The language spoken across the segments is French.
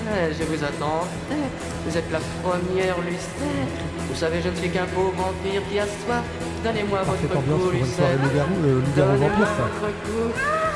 sais, je vous attendais. Vous êtes la première Lucette. Vous savez, je ne suis qu'un pauvre vampire qui a soif. Donnez-moi Parfaite votre ambiance coup, pour une soirée Lucette. loup-garou vampire, ça. Votre coup.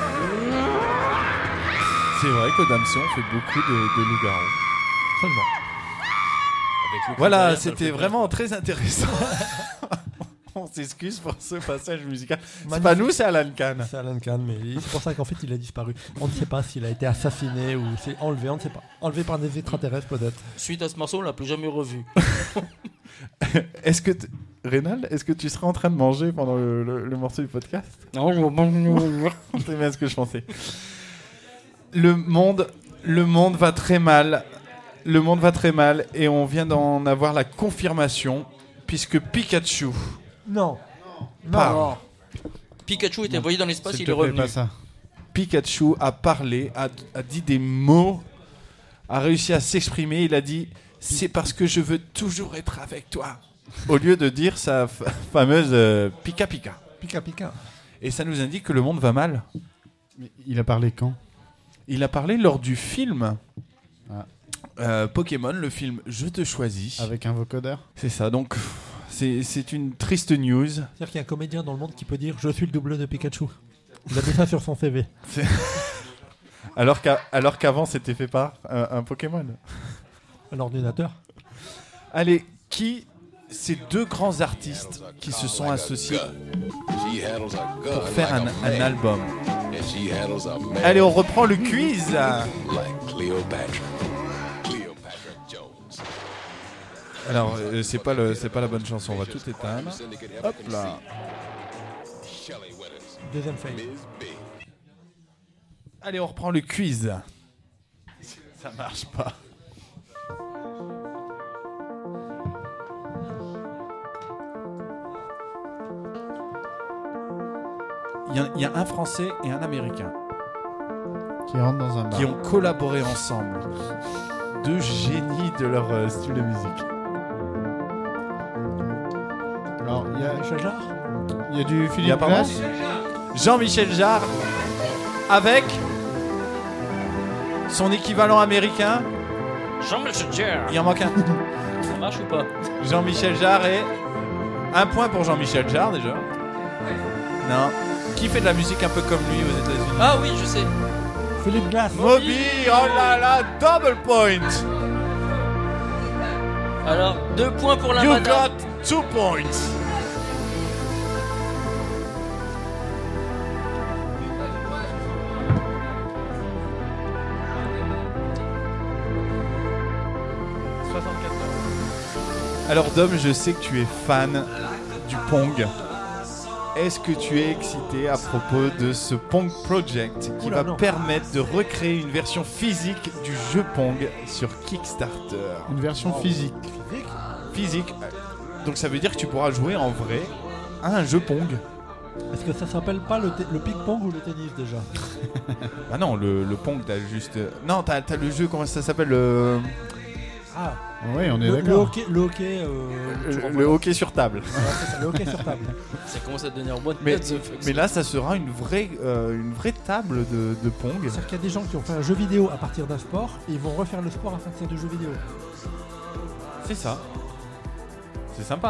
C'est vrai qu'au Damson, on fait beaucoup de loups-garous. Seulement. Voilà, c'était vraiment très intéressant. On s'excuse pour ce passage musical. C'est pas nous, c'est Alan Kahn. C'est Alan Kahn, mais c'est pour ça qu'en fait il a disparu. On ne sait pas s'il a été assassiné ou s'est enlevé, on ne sait pas. Enlevé par des extraterrestres peut-être. Suite à ce morceau, on l'a plus jamais revu. Est-ce que Rénal, est-ce que tu seras en train de manger pendant le morceau du podcast? Non, je vais C'est bien ce que je pensais. Le monde va très mal. Le monde va très mal et on vient d'en avoir la confirmation puisque Pikachu Non. parle. Pikachu était envoyé dans l'espace, S'il il te est plaît, revenu. pas ça. Pikachu a parlé, a dit des mots, a réussi à s'exprimer. Il a dit « C'est parce que je veux toujours être avec toi ». Au lieu de dire sa fameuse Pika Pika. Pika Pika. Et ça nous indique que le monde va mal. Mais il a parlé quand? Il a parlé lors du film Ah. Pokémon, le film Je te choisis. Avec un vocodeur? C'est ça, donc c'est une triste news. C'est-à-dire qu'il y a un comédien dans le monde qui peut dire « Je suis le double de Pikachu ». Il a mis ça sur son CV. Alors qu'avant c'était fait par un Pokémon. Un ordinateur. Allez, ces deux grands artistes qui se sont associés pour faire un album. Allez, on reprend le quiz. Alors, c'est pas la bonne chanson, on va tout éteindre. Hop là. Deuxième fail. Allez, on reprend le quiz. Ça marche pas. Il y a un Français et un Américain Qui rentre dans un bar. qui ont collaboré ensemble. Deux génies de leur style de musique. Alors, Michel Jarre. il y a du Il y a Philippe pas Glass. Jean-Michel Jarre avec son équivalent américain. Jean-Michel Jarre. Il en manque un. Ça marche ou pas? Jean-Michel Jarre et un point pour Jean-Michel Jarre déjà. Non. Qui fait de la musique un peu comme lui aux États-Unis? Ah oui, je sais. Philippe Glass. Moby, oh là là, double point. Alors, 2 points pour la You madame. got 2 points. Alors Dom, je sais que tu es fan du Pong. Est-ce que tu es excité à propos de ce Pong Project qui Oula, va non. permettre de recréer une version physique du jeu Pong sur Kickstarter? Une version physique. Physique. Donc ça veut dire que tu pourras jouer en vrai à un jeu Pong. Est-ce que ça s'appelle pas le ping-pong ou le tennis déjà? Ah non, le Pong, t'as juste... Non, t'as le jeu, comment ça s'appelle Ah, Oui, on est le d'accord. hockey. le hockey sur table. Voilà, c'est ça, le hockey sur table. Ça commence à devenir one Mais, the fuck. mais là, ça sera une vraie table de Pong. C'est-à-dire qu'il y a des gens qui ont fait un jeu vidéo à partir d'un sport et ils vont refaire le sport à partir du jeu vidéo. C'est ça. C'est sympa.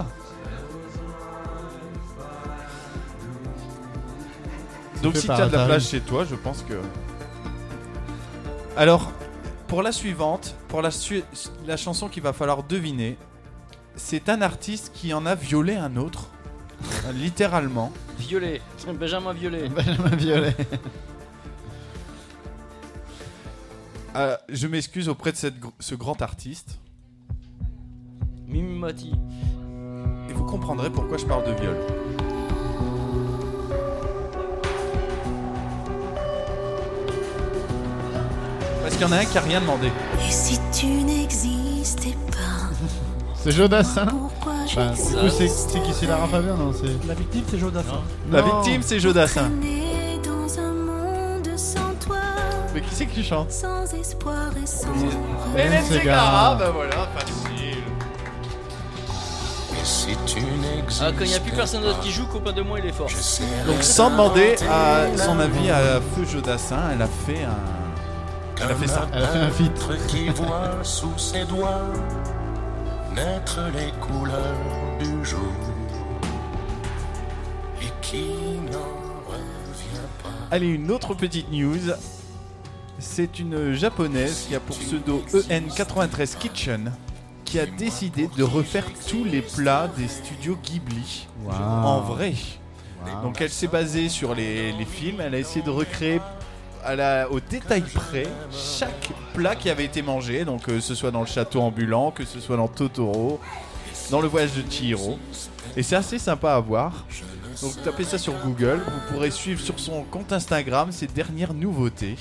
Donc fait si par tu as de la Atari. place chez toi, je pense que... Alors, pour la suivante, pour la chanson qu'il va falloir deviner, c'est un artiste qui en a violé un autre, littéralement. Violet. Benjamin Violet. Benjamin Violet. Je m'excuse auprès de ce grand artiste, Mimi Mati. et vous comprendrez pourquoi je parle de viol. Parce qu'il y en a un qui a rien demandé. Et si tu n'existais pas, C'est Jodassin. pourquoi Enfin, du coup, c'est qui? C'est Lara Fabian? Non, c'est... La victime, c'est Jodassin. La Non. victime, c'est Jodassin. j'existais dans un monde sans toi, Mais qui c'est qui chante? sans espoir et sans Hélène Ségara. bah voilà, facile. Ah, quand il n'y a plus personne d'autre qui joue, copain de moi, il est fort. Donc sans demander à son avis à Feu Jodassin, elle a fait Elle a fait ça. Elle a fait un feat. Qui voit sous ses doigts naître les couleurs du jour et qui n'en revient pas. Allez, une autre petite news. C'est une japonaise qui a pour pseudo EN93 Kitchen qui a décidé de refaire tous les plats des studios Ghibli en vrai. Donc elle s'est basée sur les films, elle a essayé de recréer au détail près chaque plat qui avait été mangé, donc que ce soit dans le château ambulant, que ce soit dans Totoro, dans le voyage de Chihiro. Et c'est assez sympa à voir. Donc tapez ça sur Google, vous pourrez suivre sur son compte Instagram ses dernières nouveautés.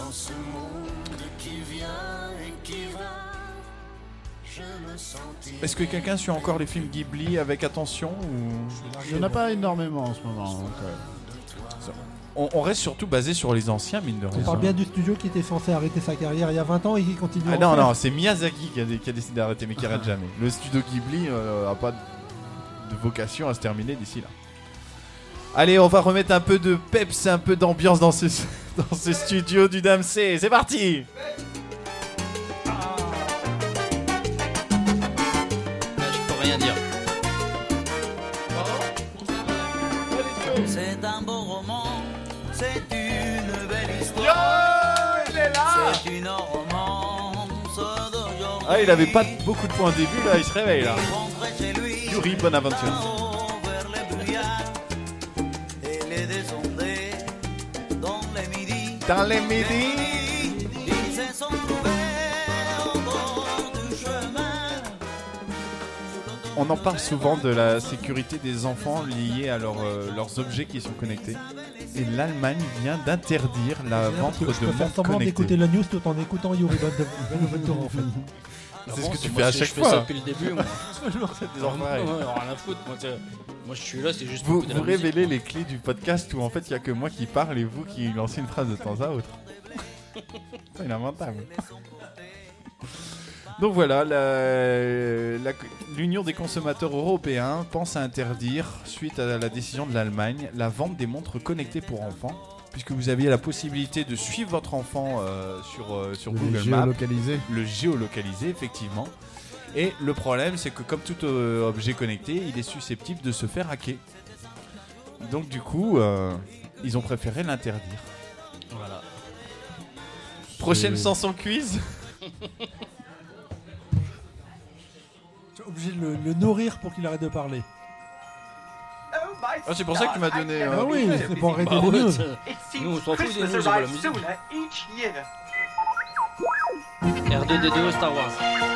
Est-ce que quelqu'un suit encore les films Ghibli avec attention ou... Il n'y en a pas énormément en ce moment. Donc, on reste surtout basé sur les anciens, mine de rien. On parle bien du studio qui était censé arrêter sa carrière il y a 20 ans et qui continue à en non, faire. non, c'est Miyazaki qui a décidé d'arrêter, mais qui arrête jamais. Le studio Ghibli n'a pas de vocation à se terminer d'ici là. Allez, on va remettre un peu de peps, un peu d'ambiance dans ce studio du Dame C. C'est parti! Rien dire. C'est un beau roman, c'est une belle histoire. Il est là! C'est une romance d'aujourd'hui. Ah, il avait pas beaucoup de points au début, là, il se réveille là. Rentrer chez lui, Yuri Bonaventure. vers les brouillards et les descendait dans les midis. Dans les midis. Ils se sont trouvés au bord du chemin. On en parle souvent de la sécurité des enfants liée à leurs objets qui sont connectés. Et l'Allemagne vient d'interdire la vente de Je peux faire montres semblant d'écouter connectées. la news tout en écoutant Yuri Bonaventure en fait. C'est ce que tu moi, fais à je chaque fais fois. ça depuis le début, moi. Des enfoirés. Ouais, rien à foutre. Moi, je suis là, c'est juste Vous, pour écouter la vous musique. révélez les clés du podcast où en fait il n'y a que moi qui parle et vous qui lancez une phrase de temps à autre. C'est lamentable. Donc voilà, l'Union des consommateurs européens pense à interdire, suite à la décision de l'Allemagne, la vente des montres connectées pour enfants, puisque vous aviez la possibilité de suivre votre enfant sur Google Maps, le géolocaliser effectivement. Et le problème, c'est que comme tout objet connecté, il est susceptible de se faire hacker. Donc du coup, ils ont préféré l'interdire. Voilà. Prochaine chanson quiz. Tu es obligé de le nourrir pour qu'il arrête de parler. Ah, c'est pour ça que tu m'as donné... Ah oui, c'est pour arrêter Bah les ouais, news. nous, on s'en fout des news, on voit la musique. R2D2 Star Wars.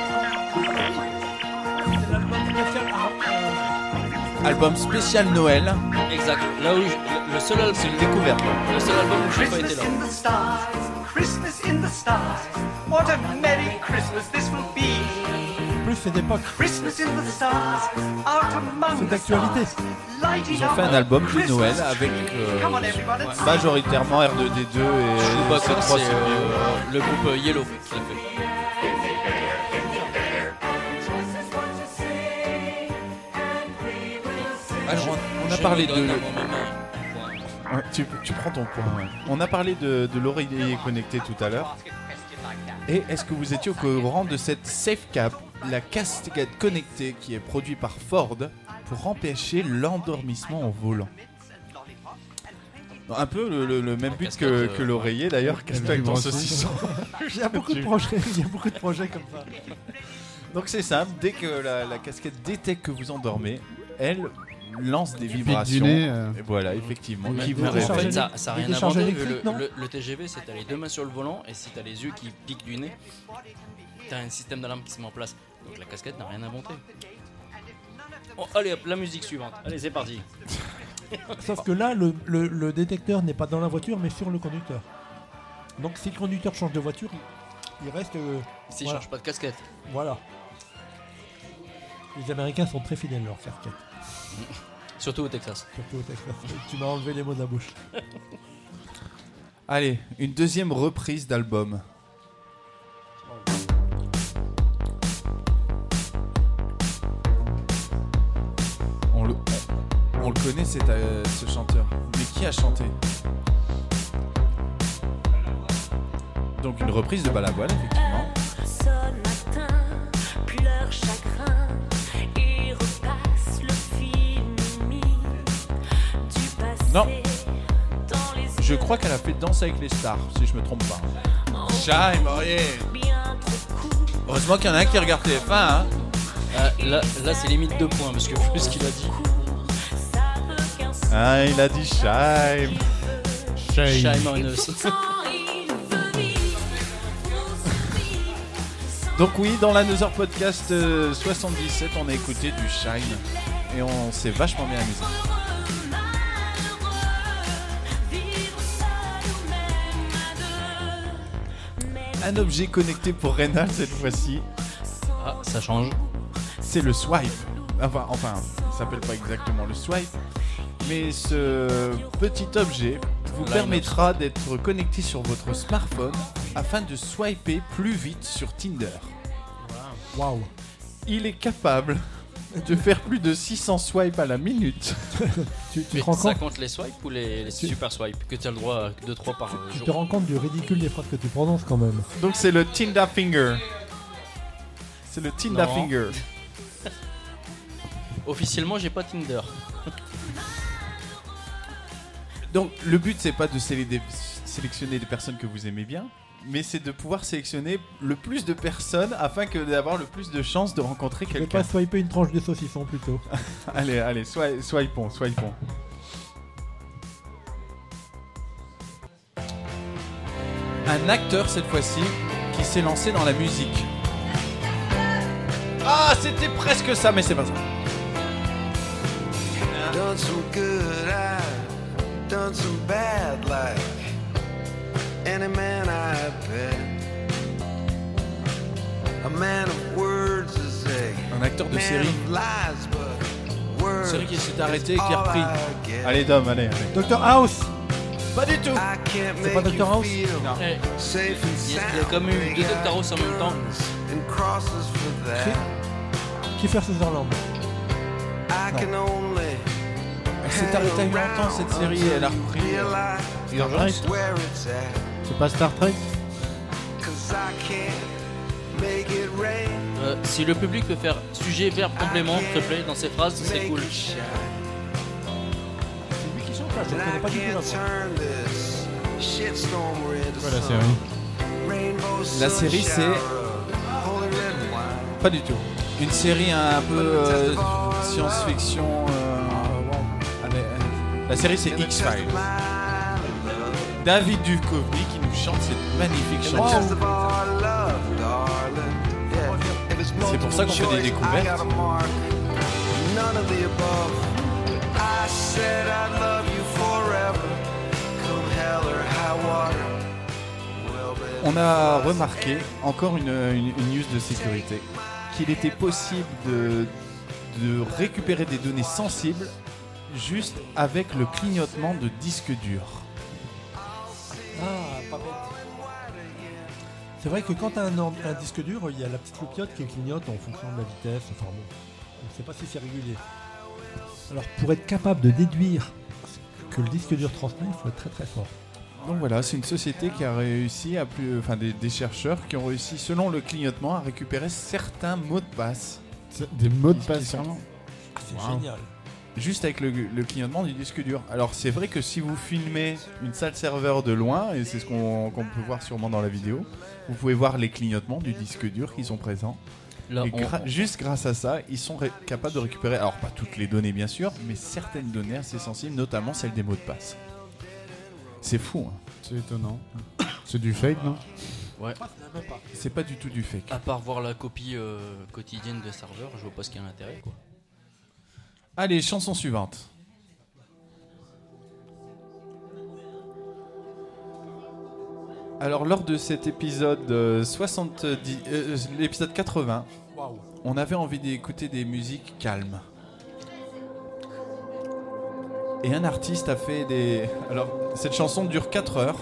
Album spécial Noël. Exact. Là où le seul album, C'est une découverte. le seul album où je n'ai pas été là. Christmas in the stars, what a merry Christmas this will be. Plus c'est d'époque. Christmas in the stars, out among C'est the d'actualité. stars, lighting Ils ont up fait un a album de Christmas Noël avec tree. Come on everyone and sing. majoritairement R2D2 et Chewbacca, C3 c'est le groupe Yellow qui l'a fait. Alors, on a parlé de... Ouais, tu prends ton point. Ouais. On a parlé de l'oreiller connecté tout à l'heure. Et est-ce que vous étiez au courant de cette SafeCap, la casquette connectée qui est produite par Ford pour empêcher l'endormissement en volant? Un peu le même but que l'oreiller d'ailleurs, casse-toi avec ton saucisson. Il y a beaucoup de projets comme ça. Donc c'est simple, dès que la casquette détecte que vous endormez, elle lance des vibrations. nez, Et voilà, effectivement, Mais qui vous en réveille. fait, ça n'a rien décharges inventé. électriques, non Le TGV, c'est t'as les deux mains sur le volant et si t'as les yeux qui piquent du nez, t'as un système d'alarme qui se met en place. Donc la casquette n'a rien inventé. Oh, allez hop, la musique suivante. Allez, c'est parti. Sauf que là, le détecteur n'est pas dans la voiture, mais sur le conducteur. Donc si le conducteur change de voiture, il reste... S'il voilà. change pas de casquette. Voilà. Les Américains sont très fidèles leur casquette. Surtout au Texas. Surtout au Texas. Tu m'as enlevé les mots de la bouche. Allez, une deuxième reprise d'album. On le connaît ce chanteur. Mais qui a chanté? Donc une reprise de Balavoine, effectivement. Sonne matin, pleure chagrin et repasse le film du passé. Non. Dans les Je crois qu'elle a fait Danse avec les stars, si je me trompe pas. Chai, Maurier. bien trop court. Heureusement qu'il y en a un qui regarde TF1, hein. Là c'est limite 2 points parce que vu ce qu'il a dit. Ça veut qu'un seul Ah, il a dit Chai. Shame on us. temps, il veut vivre. Donc oui, dans l'Another Podcast 77, on a écouté du Shine. Et on s'est vachement bien amusé. Un objet connecté pour Rénal cette fois-ci, Ah, ça change. c'est le swipe. Enfin, il s'appelle pas exactement le swipe, mais ce petit objet vous Line permettra d'être connecté sur votre smartphone afin de swiper plus vite sur Tinder. Waouh. Il est capable de faire plus de 600 swipes à la minute. Tu Mais te rends ça compte, compte les swipes ou les super swipes que tu as le droit à 2-3 par tu te jour. rends compte du ridicule des phrases que tu prononces quand même. Donc c'est le Tinder Finger. C'est le Tinder Non. Finger. Officiellement, j'ai pas Tinder. Donc le but c'est pas de sélectionner des personnes que vous aimez bien, mais c'est de pouvoir sélectionner le plus de personnes afin que d'avoir le plus de chances de rencontrer Je vais quelqu'un. pas swiper une tranche de saucisson plutôt. Allez, swipons. Un acteur cette fois-ci qui s'est lancé dans la musique. Ah, c'était presque ça, mais c'est pas ça. Done some good, I've done some bad, like any man I bet. A man of words is a Un acteur de man série. of lies, but words Série qui s'est arrêtée et is qui a all repris. I get. Allez, Dom, allez. Docteur House. Pas du tout. I can't C'est pas make Dr. you House feel Eh, safe and Il y a sound. comme eu They 2 got Dr House en même temps. and crosses for that. Kiefer Sutherland. I can only Elle s'est arrêtée il y a longtemps cette série et elle a repris. realize where it's at. C'est pas Star Trek? 'Cause I can't make it rain. Si le public peut faire sujet, verbe, complément, s'il te plaît, dans ses phrases, c'est Make cool. it shine. C'est lui qui chante là, je ne And connais I pas du tout la can't voix. turn this shitstorm into Quoi la sun. série? Rainbow La série, sun c'est- shower of holy red wine. Pas du tout. Une série un peu science-fiction. La série c'est X-Files. David Duchovny qui nous chante cette magnifique chanson. Just of our love, darling. Yeah. If it's C'est pour ça qu'on fait des multiple découvertes. choice, I got a mark. None of the above. I said I'd love you forever. Come hell or high water. Well, baby, On a remarqué, encore une news de sécurité, qu'il était possible de récupérer des données sensibles juste avec le clignotement de disques durs. Ah, pas bête. C'est vrai que quand tu as un disque dur, il y a la petite loupiote qui clignote en fonction de la vitesse. Enfin bon, je ne sais pas si c'est régulier. Alors pour être capable de déduire ce que le disque dur transmet, il faut être très très fort. Donc voilà, c'est une société qui a réussi des chercheurs qui ont réussi, selon le clignotement, à récupérer certains mots de passe. Des mots de Qui passe, sont- sûrement. C'est Wow. génial. Juste avec le clignotement du disque dur. Alors c'est vrai que si vous filmez une salle serveur de loin, et c'est ce qu'on peut voir sûrement dans la vidéo, vous pouvez voir les clignotements du disque dur qui sont présents. Là, Et juste grâce à ça, ils sont capables de récupérer, alors pas toutes les données bien sûr, mais certaines données assez sensibles, notamment celles des mots de passe. C'est fou, hein. C'est étonnant. C'est du fake, non? Ouais. C'est pas du tout du fake. À part voir la copie quotidienne de serveur, je vois pas ce qu'il y a l'intérêt, quoi. Allez, chanson suivante. Alors lors de cet épisode l'épisode 80, Waouh. on avait envie d'écouter des musiques calmes. Et un artiste a fait des... Alors, cette chanson dure 4 heures.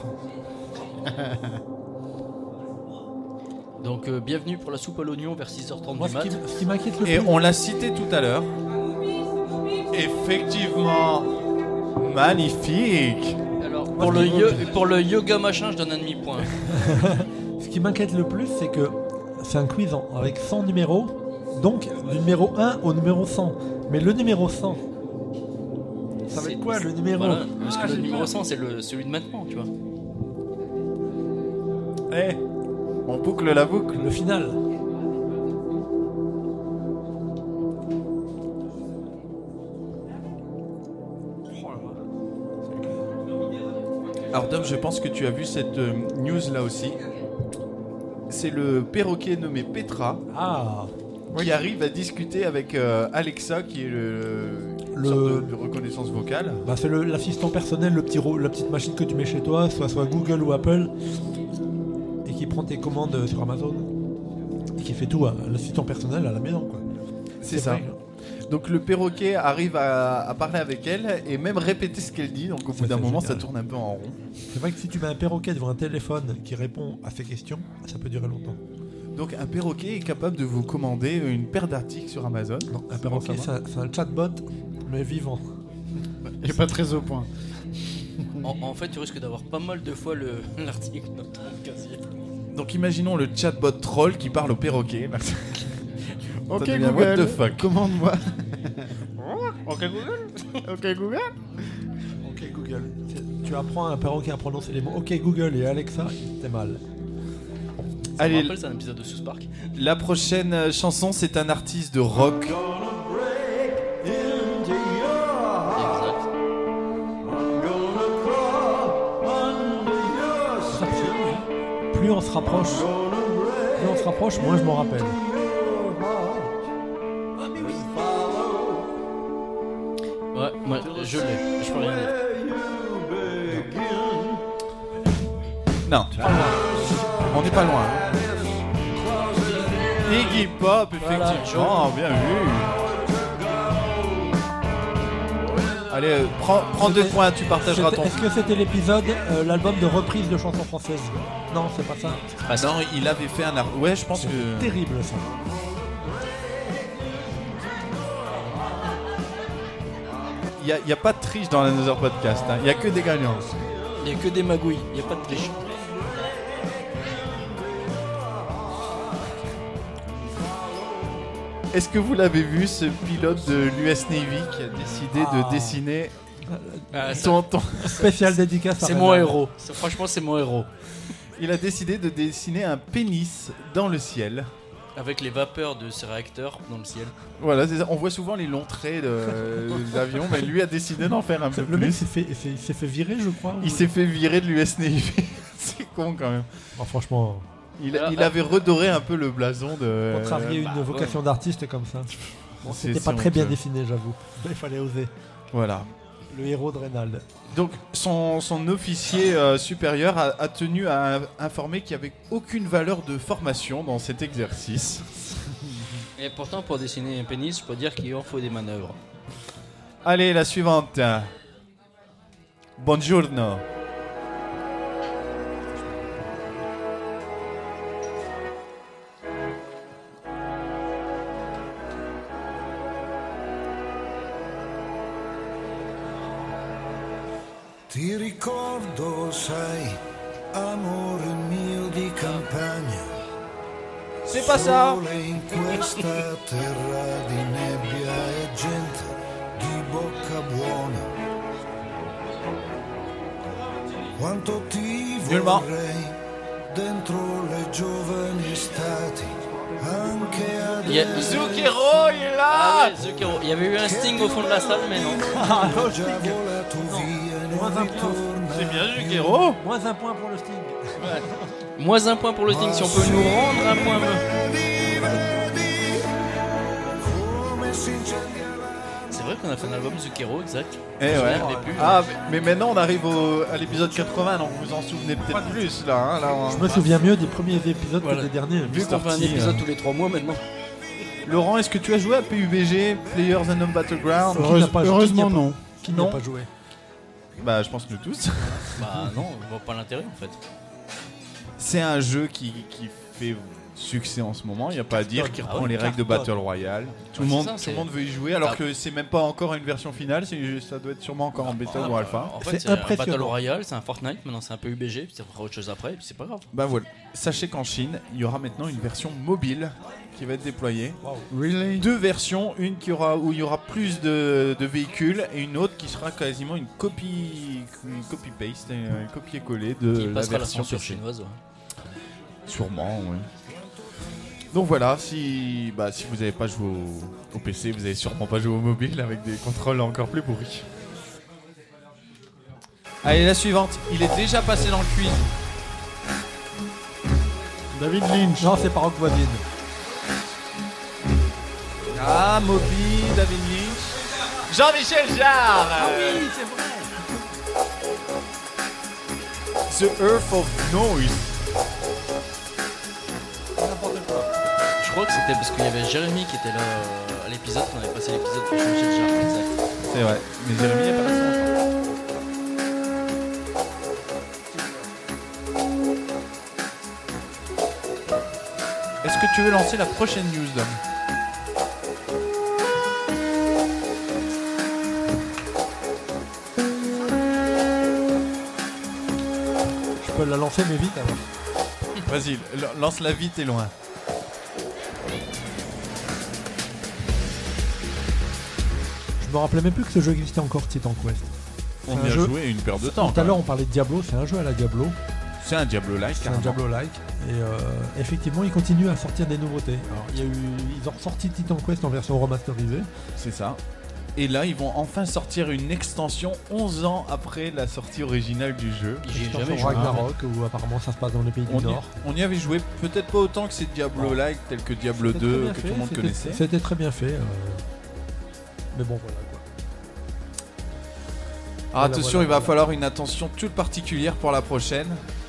Donc bienvenue pour la soupe à l'oignon vers 6h30 Moi, du ce mat. qui m'inquiète le Et plus, on l'a cité tout à l'heure. Effectivement, magnifique. Alors Pour le yoga machin, je donne un demi-point. Ce qui m'inquiète le plus, c'est que c'est un quiz avec 100 numéros, donc du numéro 1 au numéro 100. Mais le numéro 100, ça va être quoi le numéro Voilà, parce que j'ai le numéro peur. 100, c'est celui de maintenant, tu vois. Eh, On boucle la boucle. le final. Alors Dom, je pense que tu as vu cette news là aussi. C'est le perroquet nommé Petra Ah, qui arrive à discuter avec Alexa, qui est une sorte de reconnaissance vocale. bah c'est l'assistant personnel, la petite machine que tu mets chez toi, soit Google ou Apple, et qui prend tes commandes sur Amazon et qui fait tout, l'assistant personnel à la maison, quoi. C'est ça. vrai, hein. Donc le perroquet arrive à parler avec elle et même répéter ce qu'elle dit. Donc au bout Ça, d'un c'est moment, génial. ça tourne un peu en rond. C'est vrai que si tu mets un perroquet devant un téléphone qui répond à ces questions, ça peut durer longtemps. Donc un perroquet est capable de vous commander une paire d'articles sur Amazon. Non, un perroquet, c'est un chatbot, mais vivant. Il est pas très au point. En fait, tu risques d'avoir pas mal de fois l'article dans ton casier. Donc imaginons le chatbot troll qui parle au perroquet. Ok devient Google, what the fuck. commande-moi. Ok Google. Ok Google. Ok Google. Tu apprends à un perroquet à prononcer les mots OK Google et Alexa, c'est mal. Ça me Allez, rappelle, c'est un épisode de South Park. la prochaine chanson, c'est un artiste de rock. Exact. Plus on se rapproche, moins je m'en rappelle. Ouais, moi, je l'ai. Je peux rien dire. Non, on n'est pas loin. hein. Iggy Pop, effectivement, bien vu. Allez, prends 2 points, tu partageras ton. Est-ce que c'était l'épisode, l'album de reprise de chansons françaises? Non, c'est pas ça. Ah non, il avait fait un art. Ouais, je pense que. Terrible ça. Il n'y a pas de triche dans l'Another Podcast. Il n'y a que des gagnants. Il n'y a que des magouilles, il n'y a pas de triche. Est-ce que vous l'avez vu, ce pilote de l'US Navy qui a décidé de dessiner ton. Spécial dédicace à C'est Renard. mon héros. Franchement, c'est mon héros. Il a décidé de dessiner un pénis dans le ciel. Avec les vapeurs de ces réacteurs dans le ciel. Voilà, c'est ça. On voit souvent les longs traits d'avions, mais lui a décidé d'en faire un peu Le mec plus. il s'est fait virer, je crois. Il s'est fait virer de l'US Navy. C'est con quand même. Oh, franchement, Il avait redoré un peu le blason de. contrarier une vocation d'artiste comme ça. Bon, C'est c'était pas si très bien honteux. dessiné, j'avoue. Il fallait oser. Voilà. Le héros de Reynald. Donc son officier supérieur a tenu à informer qu'il n'y avait aucune valeur de formation dans cet exercice. Et pourtant, pour dessiner un pénis, je peux dire qu'il en faut des manœuvres. Allez, la suivante. Buongiorno. Ti ricordo, sai, amore mio di campagna. C'est pas ça. Sole in questa terra di nebbia e gente di bocca buona. Quanto ti Nullement. vorrei dentro le giovani estati, anche Il y a adesso. Zucchero, il est là. Ah ouais, Zucchero. Il y avait eu un sting au fond de la salle, mais non. Ho già volato via e Moins non un point. C'est ritorna bien più. Zucchero. Moins un point pour le Sting. Moins un point pour le sting. Si on peut nous rendre un point. C'est vrai qu'on a fait un album Zucchero, exact. Eh Je me ouais. rappelais plus. Ah, mais maintenant on arrive à l'épisode 80, donc vous en souvenez peut-être plus là. Hein, là Je me souviens mieux des premiers épisodes Voilà. que des derniers. Vu qu'on fait un sorti, épisode tous les 3 mois maintenant. Laurent, est-ce que tu as joué à PUBG, Players Unknown Battleground? Heureusement non. Qui n'a Non. pas joué? Bah, je pense que nous tous. Bah non, on voit pas l'intérêt en fait. C'est un jeu qui fait succès en ce moment. Il n'y a pas à dire, qui Ah reprend ouais, les règles de Battle Royale. Tout le monde veut y jouer, alors que c'est même pas encore une version finale. Ça doit être sûrement encore en bêta ou alpha. En fait, c'est un Battle Royale, c'est un Fortnite. Maintenant, c'est un peu UBG, puis ça fera autre chose après, et puis c'est pas grave. Bah voilà. Sachez qu'en Chine, il y aura maintenant une version mobile qui va être déployée. Really? 2 versions, une où il y aura plus de véhicules et une autre qui sera quasiment une copy-paste, un copier-coller de la version censure PC. chinoise. Ouais. Sûrement, oui. Donc voilà, si vous n'avez pas joué au PC, vous n'avez sûrement pas joué au mobile avec des contrôles encore plus pourris. Allez, la suivante. Il est déjà passé dans le quiz. David Lynch. Non, c'est pas Rock Voisine. Ah, Moby, David Lynch. Jean-Michel Jarre. Ah oui, c'est vrai. The Earth of Noise. Je crois que c'était parce qu'il y avait Jérémy qui était là à l'épisode, qu'on avait passé l'épisode de Jean-Michel Jarre. Exact. C'est vrai, mais Jérémy n'est pas passé encore. Est-ce que tu veux lancer la prochaine news, Dom ? Je peux la lancer mais vite alors. Vas-y, lance-la vite et loin. Je me rappelais même plus que ce jeu existait encore, Titan Quest. On y a joué une paire de temps. Tout à l'heure on parlait de Diablo, c'est un jeu à la Diablo. C'est un Diablo-like. C'est un Diablo-like. Et effectivement, ils continuent à sortir des nouveautés. Alors, ils ont ressorti Titan Quest en version remasterisée. C'est ça. Et là, ils vont enfin sortir une extension 11 ans après la sortie originale du jeu. J'ai Extension jamais joué. Ragnarok, où apparemment ça se passe dans les pays du Nord. On y avait joué peut-être pas autant que ces Diablo-like, tels que Diablo 2, que tout le monde connaissait. C'était très bien fait. Mais bon, voilà quoi. Ah, attention, il va falloir une attention toute particulière pour la prochaine.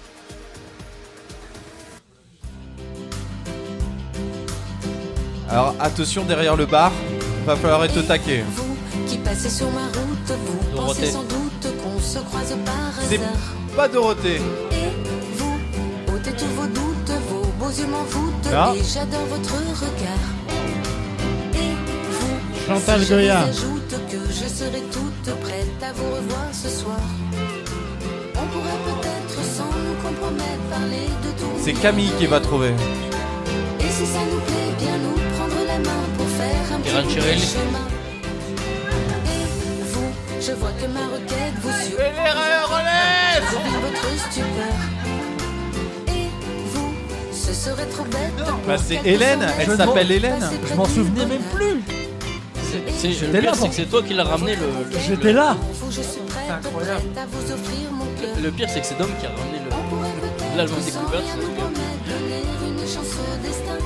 Alors, attention derrière le bar, il va falloir être au taquet. Vous qui passez sur ma route, vous Dorothée. pensez sans doute qu'on se croise par C'est hasard. pas Dorothée. Et vous, ôtez tous vos doutes, vos beaux yeux m'envoûtent, Ah. et j'adore votre regard. Et vous, Chantal si je Goya. vous ajoute que je serai toute prête à vous revoir ce soir. On pourrait peut-être sans nous compromettre parler de tout. C'est Camille qui va trouver. Et si ça nous plaît, bien nous prendre la main pour faire un petit Iran bout de Chirel. chemin. Et vous, je vois que ma requête vous suit. Je vis votre stupeur. Et vous, ce serait trop bête. pour Bah, c'est quelques Hélène, secondes elle de s'appelle Hélène. passer Je près m'en de souvenais lui. même plus. Le J'étais pire, là, c'est que c'est toi qui l'as ramené J'étais là. Vous, je suis prête à vous offrir mon cœur. Le pire, c'est que c'est Dom qui a ramené l'album découverte. Sans rien nous promettre, donner une chance au destin.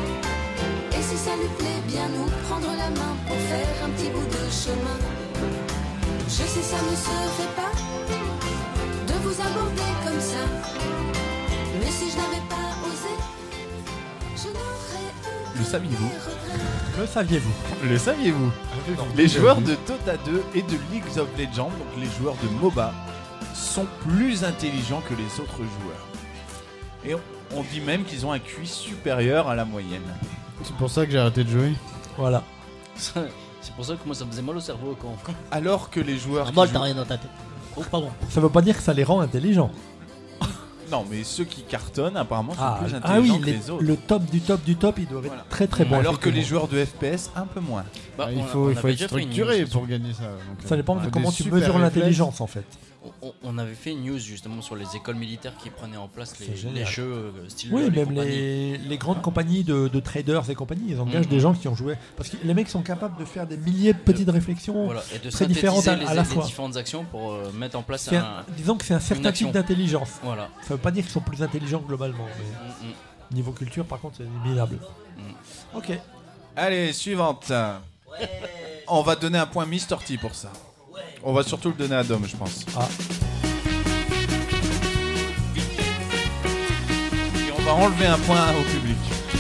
Et si ça lui plaît, bien nous prendre la main pour faire un petit bout de chemin. Je sais ça ne se fait pas de vous aborder comme ça. Mais si je n'avais pas osé, je n'aurais eu Le saviez-vous? Le saviez-vous? Le saviez-vous? Les joueurs de Dota 2 et de League of Legends, donc les joueurs de MOBA, sont plus intelligents que les autres joueurs. Et on dit même qu'ils ont un QI supérieur à la moyenne. C'est pour ça que j'ai arrêté de jouer. Voilà. C'est pour ça que moi ça me faisait mal au cerveau quand. Alors que les joueurs. Un qui bol, jouent- t'as rien dans ta tête. Oh, pardon. Ça veut pas dire que ça les rend intelligents. Non, mais ceux qui cartonnent apparemment sont plus intelligents Ah oui, que les autres. le top du top du top, ils doivent être très très bons. Alors que les effectivement. joueurs de FPS, un peu moins. Bah, il on faut avait être déjà fait une structuré news pour gagner ça. Donc, Ça dépend de des comment tu super mesures réflexes. l'intelligence en fait. On avait fait une news justement sur les écoles militaires qui prenaient en place C'est les génial. jeux style Oui, LoL et même compagnie. les grandes compagnies de traders et compagnie, ils engagent des gens qui ont joué. Parce que les mecs sont capables de faire des milliers de petites réflexions Voilà, et de très différentes synthétiser à la les fois. différentes actions pour mettre en place Disons que c'est un une certain action. type d'intelligence. Voilà. Ça veut pas dire qu'ils sont plus intelligents globalement. Mais niveau culture, par contre, c'est minable. Ok. Allez, suivante. On va donner un point Mr. T pour ça. On va surtout le donner à Dom, je pense. Ah. Et on va enlever un point au public.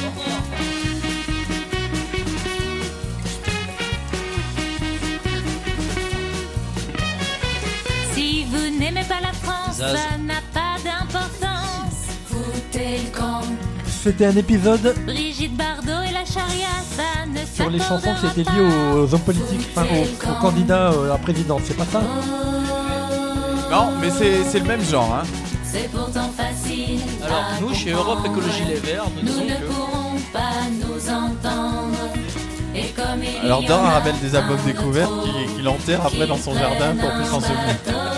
Si vous n'aimez pas la France, Zaz. ça n'a pas d'importance. Foutez le camp. C'était un épisode Brigitte Bardot et la charia, ça ne sur les chansons qui étaient liées aux hommes politiques, enfin aux candidats à présidence, c'est pas ça? Non, mais c'est le même genre. Hein. C'est pourtant facile. Alors, nous, chez Europe Écologie Les Verts, nous Nous disons ne que. pourrons pas nous entendre. Et comme il Alors y Dor en a rappelle des albums un découverts trop qu'il enterre après dans son jardin pour plus s'en souvenir.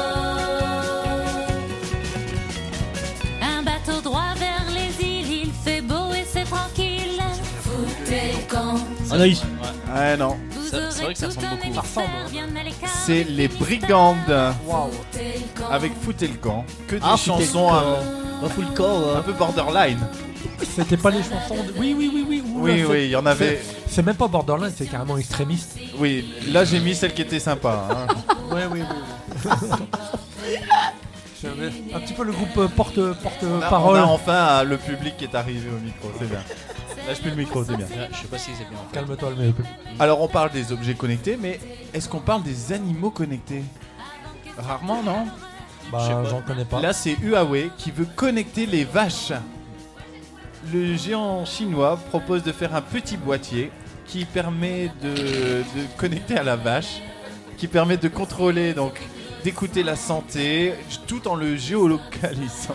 Un bateau droit vers les îles, il fait beau et c'est tranquille. Foutez le camp. Anaïs. Ouais, non. C'est vrai que ça ressemble beaucoup. C'est les Brigandes Waouh. avec Foutez le camp. Que des Ah, Foutez le chansons camp. Fout le camp. un peu borderline. C'était pas les chansons de... Oui. Oui, il y en avait. C'est même pas borderline, c'est carrément extrémiste. Oui, là j'ai mis celle qui était sympa. Hein. Oui. J'avais un petit peu le groupe On porte-parole. a enfin le public qui est arrivé au micro, c'est bien. Lâche plus le micro, c'est bien. Je sais pas si c'est bien. En fait. Calme-toi, mais... Alors on parle des objets connectés, mais est-ce qu'on parle des animaux connectés? Rarement, non? Bah, j'en connais pas. Là c'est Huawei qui veut connecter les vaches. Le géant chinois propose de faire un petit boîtier qui permet de connecter à la vache, qui permet de contrôler, donc d'écouter la santé, tout en le géolocalisant.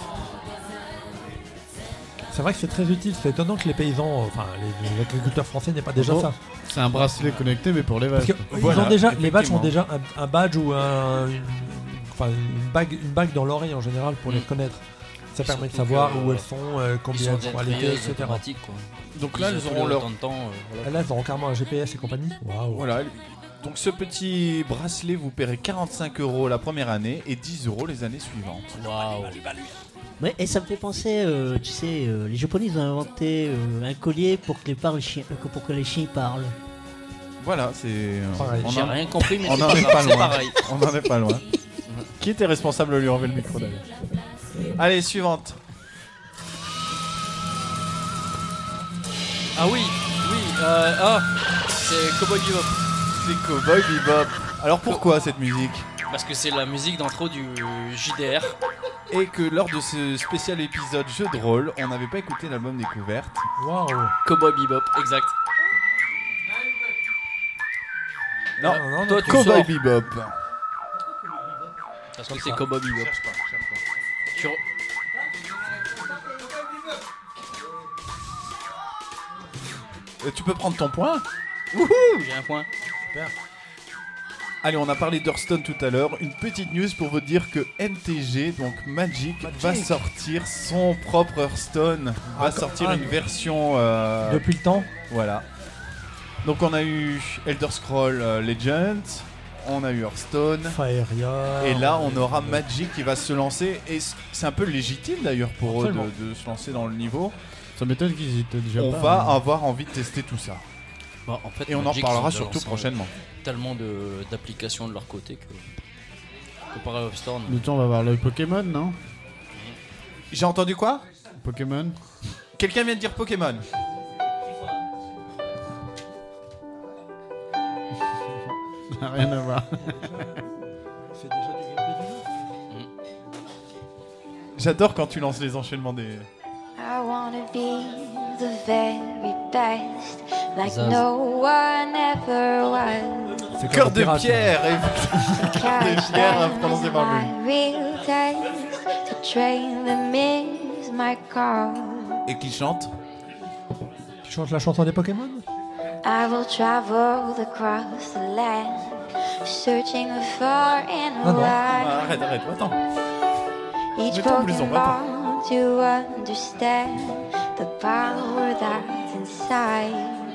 C'est vrai que c'est très utile, c'est étonnant que les paysans, enfin les agriculteurs français n'aient pas déjà ça. C'est un bracelet connecté, mais pour les vaches. Parce que Voilà, ils ont déjà, les vaches ont effectivement. déjà un badge ou une bague dans l'oreille en général pour les connaître. Ça permet de Surtout savoir que, où elles sont, Ils combien sont elles sont allaitées, détrieuses etc. automatiques, quoi. Donc là, Ils elles ont auront tous leur... autant de temps. Voilà. Là, elles auront carrément un GPS et compagnie. Waouh. Voilà. Donc ce petit bracelet, vous paierez 45 € la première année et 10 € les années suivantes. Waouh. Ouais, et ça me fait penser, tu sais, les Japonais ils ont inventé un collier pour que les chiens parlent. Voilà, c'est... Pareil. on J'ai en- rien compris, mais on c'est en pas est grave, pas c'est loin. pareil. On n'en est pas loin. Qui était responsable de lui enlever le micro d'ailleurs? Allez, suivante. Ah oui, c'est Cowboy Bebop. C'est Cowboy Bebop. Alors pourquoi cette musique? Parce que c'est la musique d'intro du JDR. Et que lors de ce spécial épisode jeu de rôle, on n'avait pas écouté l'album découverte. Waouh. Cowboy Bebop, exact. Non, non, toi tu Cowboy sors. Bebop. Parce que c'est Cowboy Bebop. Tu re- Tu peux prendre ton point. Wouhou, j'ai un point. Allez, on a parlé d'Hearthstone tout à l'heure. Une petite news pour vous dire que MTG, donc Magic, va sortir son propre Hearthstone. Va sortir une version... Depuis le temps. Voilà. Donc on a eu Elder Scrolls Legends, on a eu Hearthstone, Faeria. et là on aura Magic qui va se lancer. Et c'est un peu légitime d'ailleurs pour eux Absolument. de se lancer dans le niveau. Ça m'étonne qu'ils y étaient déjà On pas. va avoir envie de tester tout ça. Bon, en fait, Et on en Magic, parlera ils surtout lancent prochainement. Tellement d'applications de leur côté que comparé à Hearthstone. Du temps, on va voir le Pokémon, non? J'ai entendu quoi? Pokémon. Quelqu'un vient de dire Pokémon. Ça n'a rien à voir. C'est déjà du gameplay. J'adore quand tu lances les enchaînements des... I wanna be the very best, like Zaz. no one ever was. C'est comme Cœur un de pirate, pierre et... Catch pierres them prononcées is par lui. my real test. To train them is my call. Et qui chante. Tu chantes la chanson des Pokémon? I will travel across the land, searching the far and Ah non. wide. Arrête, attends. Each Mets ton blouson, Pokemon to understand the power that's inside.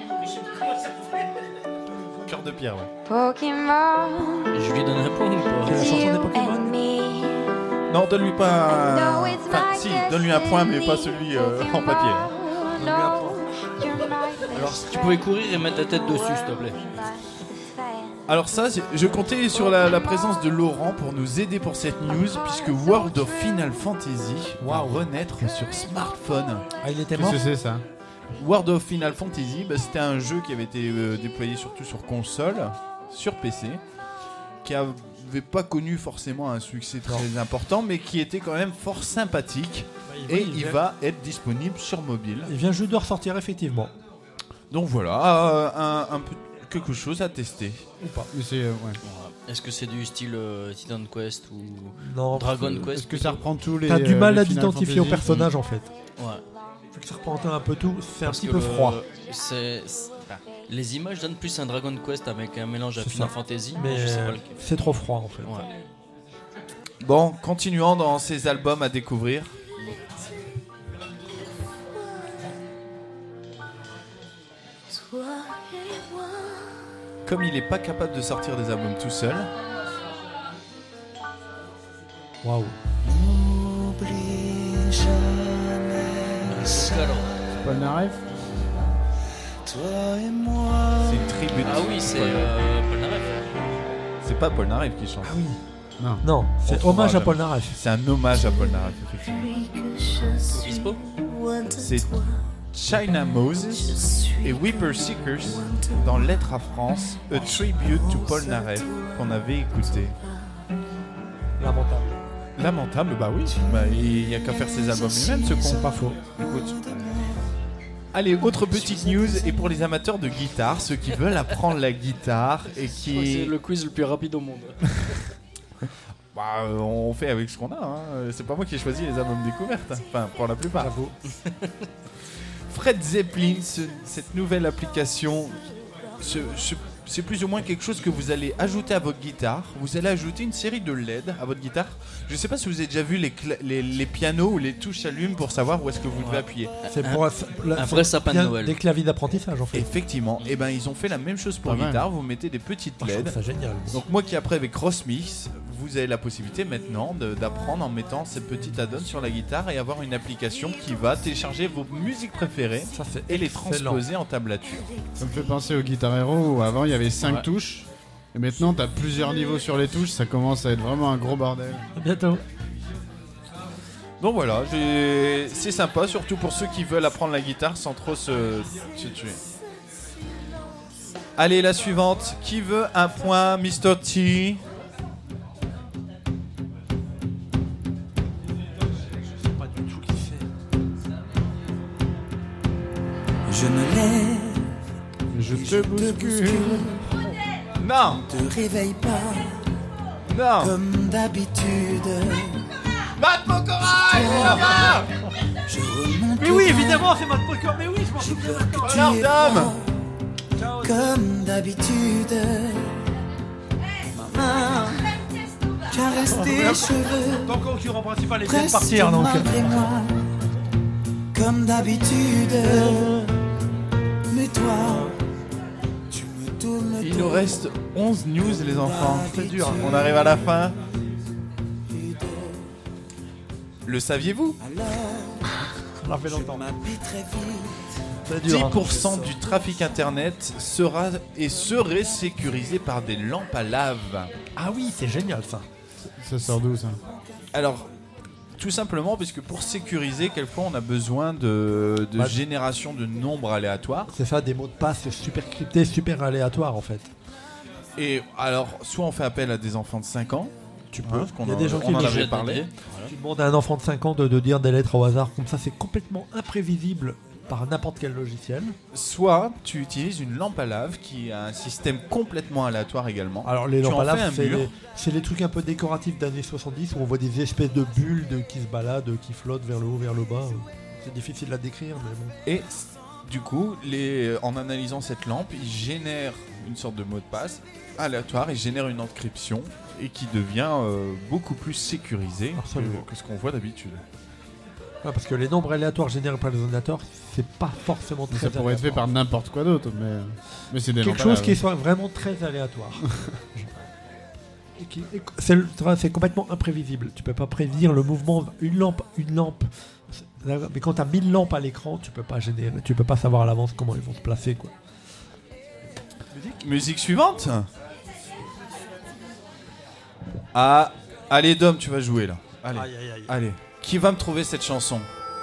Cœur de pierre, ouais. Pokémon, Je lui donne un point ou pas? C'est la chanson des you Pokémon. and me. Non, donne-lui pas un... No, it's Enfin, my si, donne-lui un point, mais pas destiny. celui en papier. hein. Pokémon, no, you're my Alors, best si tu pouvais friend. courir et mettre ta tête dessus, s'il te plaît. Alors ça, je comptais sur la présence de Laurent pour nous aider pour cette news, puisque World of Final Fantasy va renaître sur smartphone. Ah, il était mort? Qu'est-ce que c'est ça? World of Final Fantasy, bah, c'était un jeu qui avait été déployé surtout sur console, sur PC, qui a n'avait pas connu forcément un succès très important, mais qui était quand même fort sympathique. Il va être disponible sur mobile. Il vient juste de ressortir, effectivement. Donc voilà, un peu quelque chose à tester. Ou pas. Mais c'est, Est-ce que c'est du style Titan Quest ou Non, Dragon Quest? Est-ce que ça reprend tous les. T'as du mal les à Final t'identifier au Fantasy personnage en fait. Ouais. Vu que ça reprend un peu tout, c'est Parce un petit que peu froid. Les images donnent plus un Dragon Quest avec un mélange à C'est Final ça. Fantasy. Mais je sais pas lequel. c'est trop froid en fait. Ouais. Bon, continuons dans ces albums à découvrir. Comme il est pas capable de sortir des albums tout seul. Waouh. C'est Polnareff. Toi et moi. C'est une tribute. Ah oui, c'est Polnareff. C'est pas Polnareff qui chante. Ah oui. Non. Non, c'est hommage à Polnareff. C'est un hommage à Polnareff, effectivement. Obispo. C'est China Moses et Whipper Seekers dans Lettre à France, A Tribute to Polnareff, qu'on avait écouté. Lamentable. Lamentable, bah oui. Bah, il n'y a qu'à faire ses albums lui-même, ce con. C'est pas faux. Écoute. Allez, autre petite news, et pour les amateurs de guitare, ceux qui veulent apprendre la guitare et qui... C'est le quiz le plus rapide au monde. Bah, on fait avec ce qu'on a, hein. C'est pas moi qui ai choisi les albums découvertes, enfin pour la plupart. Fred Zeppelin, cette nouvelle application, c'est plus ou moins quelque chose que vous allez ajouter à votre guitare. Vous allez ajouter une série de LED à votre guitare. Je sais pas si vous avez déjà vu les pianos où les touches s'allument pour savoir où est-ce que vous devez appuyer. C'est pour un vrai sapin de Noël. Des claviers d'apprentissage en fait. Effectivement, et ben ils ont fait la même chose pour Pas guitare. Vous mettez des petites Je LED. trouve ça génial. Donc moi qui après avec Crossmix, vous avez la possibilité maintenant d'apprendre en mettant ces petites add-ons sur la guitare et avoir une application qui va télécharger vos musiques préférées et les transposer en tablature. Ça me fait penser au Guitar Hero où avant il y avait 5 Ouais. touches et maintenant t'as plusieurs niveaux sur les touches, ça commence à être vraiment un gros bordel. À bientôt. Donc voilà, c'est sympa, surtout pour ceux qui veulent apprendre la guitare sans trop se tuer. Allez, la suivante. Qui veut un point, Mr. T? Je me lève, Je te bouscule. Non, te réveille pas non. comme d'habitude. Matt Pokora, là-bas. Je remonte. Mais oui, évidemment, c'est Matt Poker. Mais oui, je m'en souviens maintenant. Tu Alors, es dame. pas comme d'habitude. Maman caresse tes cheveux. Ton concurrent principal est de Presque partir donc. malgré moi, comme d'habitude. Mais toi, tu me tournes. Il nous reste 11 news, les enfants. C'est dur. On arrive à la fin. Le saviez-vous? Ça fait longtemps. M'habille très vite. C'est dur. 10% du trafic internet serait sécurisé par des lampes à lave. Ah oui, c'est génial ça. Ça sort d'où ça? Alors, tout simplement parce que pour sécuriser, quelquefois on a besoin de Bah, génération de nombres aléatoires. C'est ça, des mots de passe super cryptés, super aléatoires en fait. Et alors, soit on fait appel à des enfants de 5 ans, tu peux, parce qu'on Il y a des gens qui on en le avait jettent. parlé. Tu demandes à un enfant de 5 ans de dire des lettres au hasard, comme ça c'est complètement imprévisible par n'importe quel logiciel. Soit tu utilises une lampe à lave qui a un système complètement aléatoire également. Alors les Tu lampes en à fais lave, un c'est mur. les trucs un peu décoratifs d'années 70 où on voit des espèces de bulles qui se baladent, qui flottent vers le haut, vers le bas. C'est difficile à décrire, mais bon. Et du coup, en analysant cette lampe, il génère une sorte de mot de passe aléatoire, il génère une encryption et qui devient beaucoup plus sécurisé que ce qu'on voit d'habitude. Ouais, parce que les nombres aléatoires générés par les ordinateurs, c'est pas forcément très Ça pourrait être fait aléatoire. par n'importe quoi d'autre, mais c'est des Quelque lampes à chose lave. qui soit vraiment très aléatoire. C'est complètement imprévisible. Tu peux pas prédire le mouvement. Une lampe. Mais quand tu as 1000 lampes à l'écran, tu peux pas générer, tu peux pas savoir à l'avance comment ils vont se placer, quoi. Musique suivante. Ah, allez Dom, tu vas jouer là. Allez, Aïe, aïe, aïe. allez. Qui va me trouver cette chanson?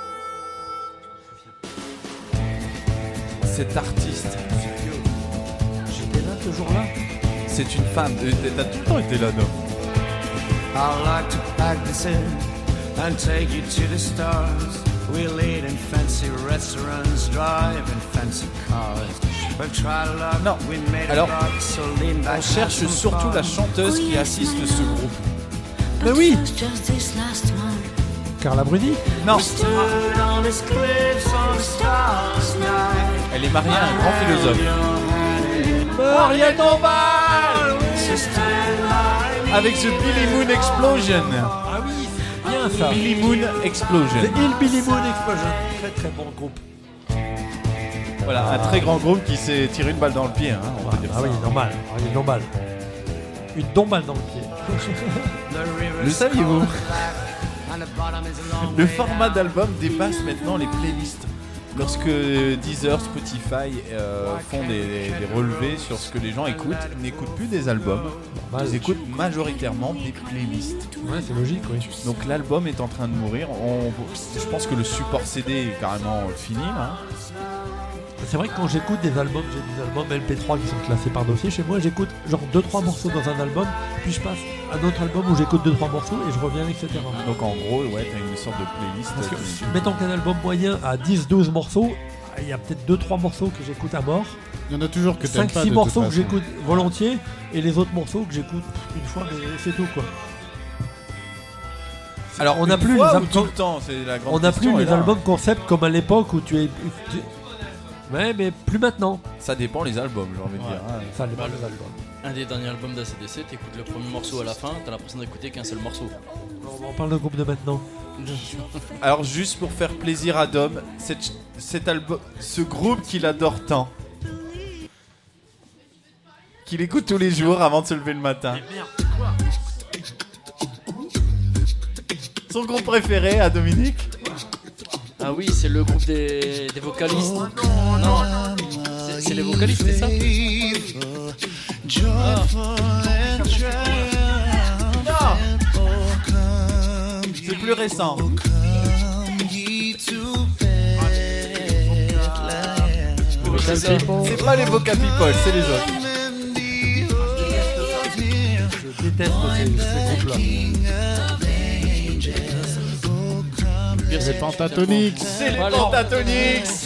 Cet artiste. J'étais là ce jour-là. C'est une femme. T'as tout le temps été là, Dom. I'd like to pack this in and take you to the stars. We'll eat in fancy restaurants, drive in fancy cars. We've tried a lot, Non. we made a Alors, lot, so lean back, on cherche have some surtout fun. la chanteuse qui assiste ce groupe. Mais oui, Just this last one. Carla Bruni. Non, Stood on his cliffs on a starless night. elle est mariée à un grand philosophe. Mariette Dombal. Avec The Billy Moon Explosion. Ah oui, c'est bien ça. Billy Moon Explosion. The Hillbilly Moon Explosion. Très très bon groupe. Voilà, un très grand groupe qui s'est tiré une balle dans le pied. Hein, on va dire Ah ça. oui, normal. Ah oui, normal. Une dombale dans le pied. Le saviez-vous? Le format d'album dépasse maintenant les playlists. Lorsque Deezer, Spotify font des relevés sur ce que les gens écoutent, ils n'écoutent plus des albums, ils écoutent majoritairement des playlists. Ouais, c'est logique, oui. Donc l'album est en train de mourir. Je pense que le support CD est carrément fini. Hein. C'est vrai que quand j'écoute des albums, j'ai des albums MP3 qui sont classés par dossier. Chez moi, j'écoute genre 2-3 morceaux dans un album, puis je passe à un autre album où j'écoute 2-3 morceaux et je reviens, etc. Donc en gros, ouais, t'as une sorte de playlist. Parce que, mettons qu'un album moyen à 10-12 morceaux, il y a peut-être 2-3 morceaux que j'écoute à mort. Il y en a toujours que t'aimes pas. 5-6 de morceaux toute que façon. j'écoute volontiers et les autres morceaux que j'écoute une fois, mais c'est tout quoi. Alors on n'a une plus fois les ou albums. tout le temps, c'est la grande On n'a question, plus est les là. albums concept comme à l'époque où tu es. Ouais, mais plus maintenant. Ça dépend les albums, j'ai envie de dire. hein. Ça dépend des albums. Un des derniers albums d'ACDC, t'écoutes le premier morceau à la fin, t'as l'impression d'écouter qu'un seul morceau. On parle de groupe de maintenant. Alors juste pour faire plaisir à Dom, cet album, ce groupe qu'il adore tant, qu'il écoute tous les jours avant de se lever le matin. Son groupe préféré à Dominique. Ah oui, c'est le groupe des vocalistes. Non, c'est les vocalistes, c'est ça? Non, c'est plus récent. C'est pas les Voca People, c'est les autres. Je déteste ces groupes-là. C'est Pentatonix. C'est les Pentatonix.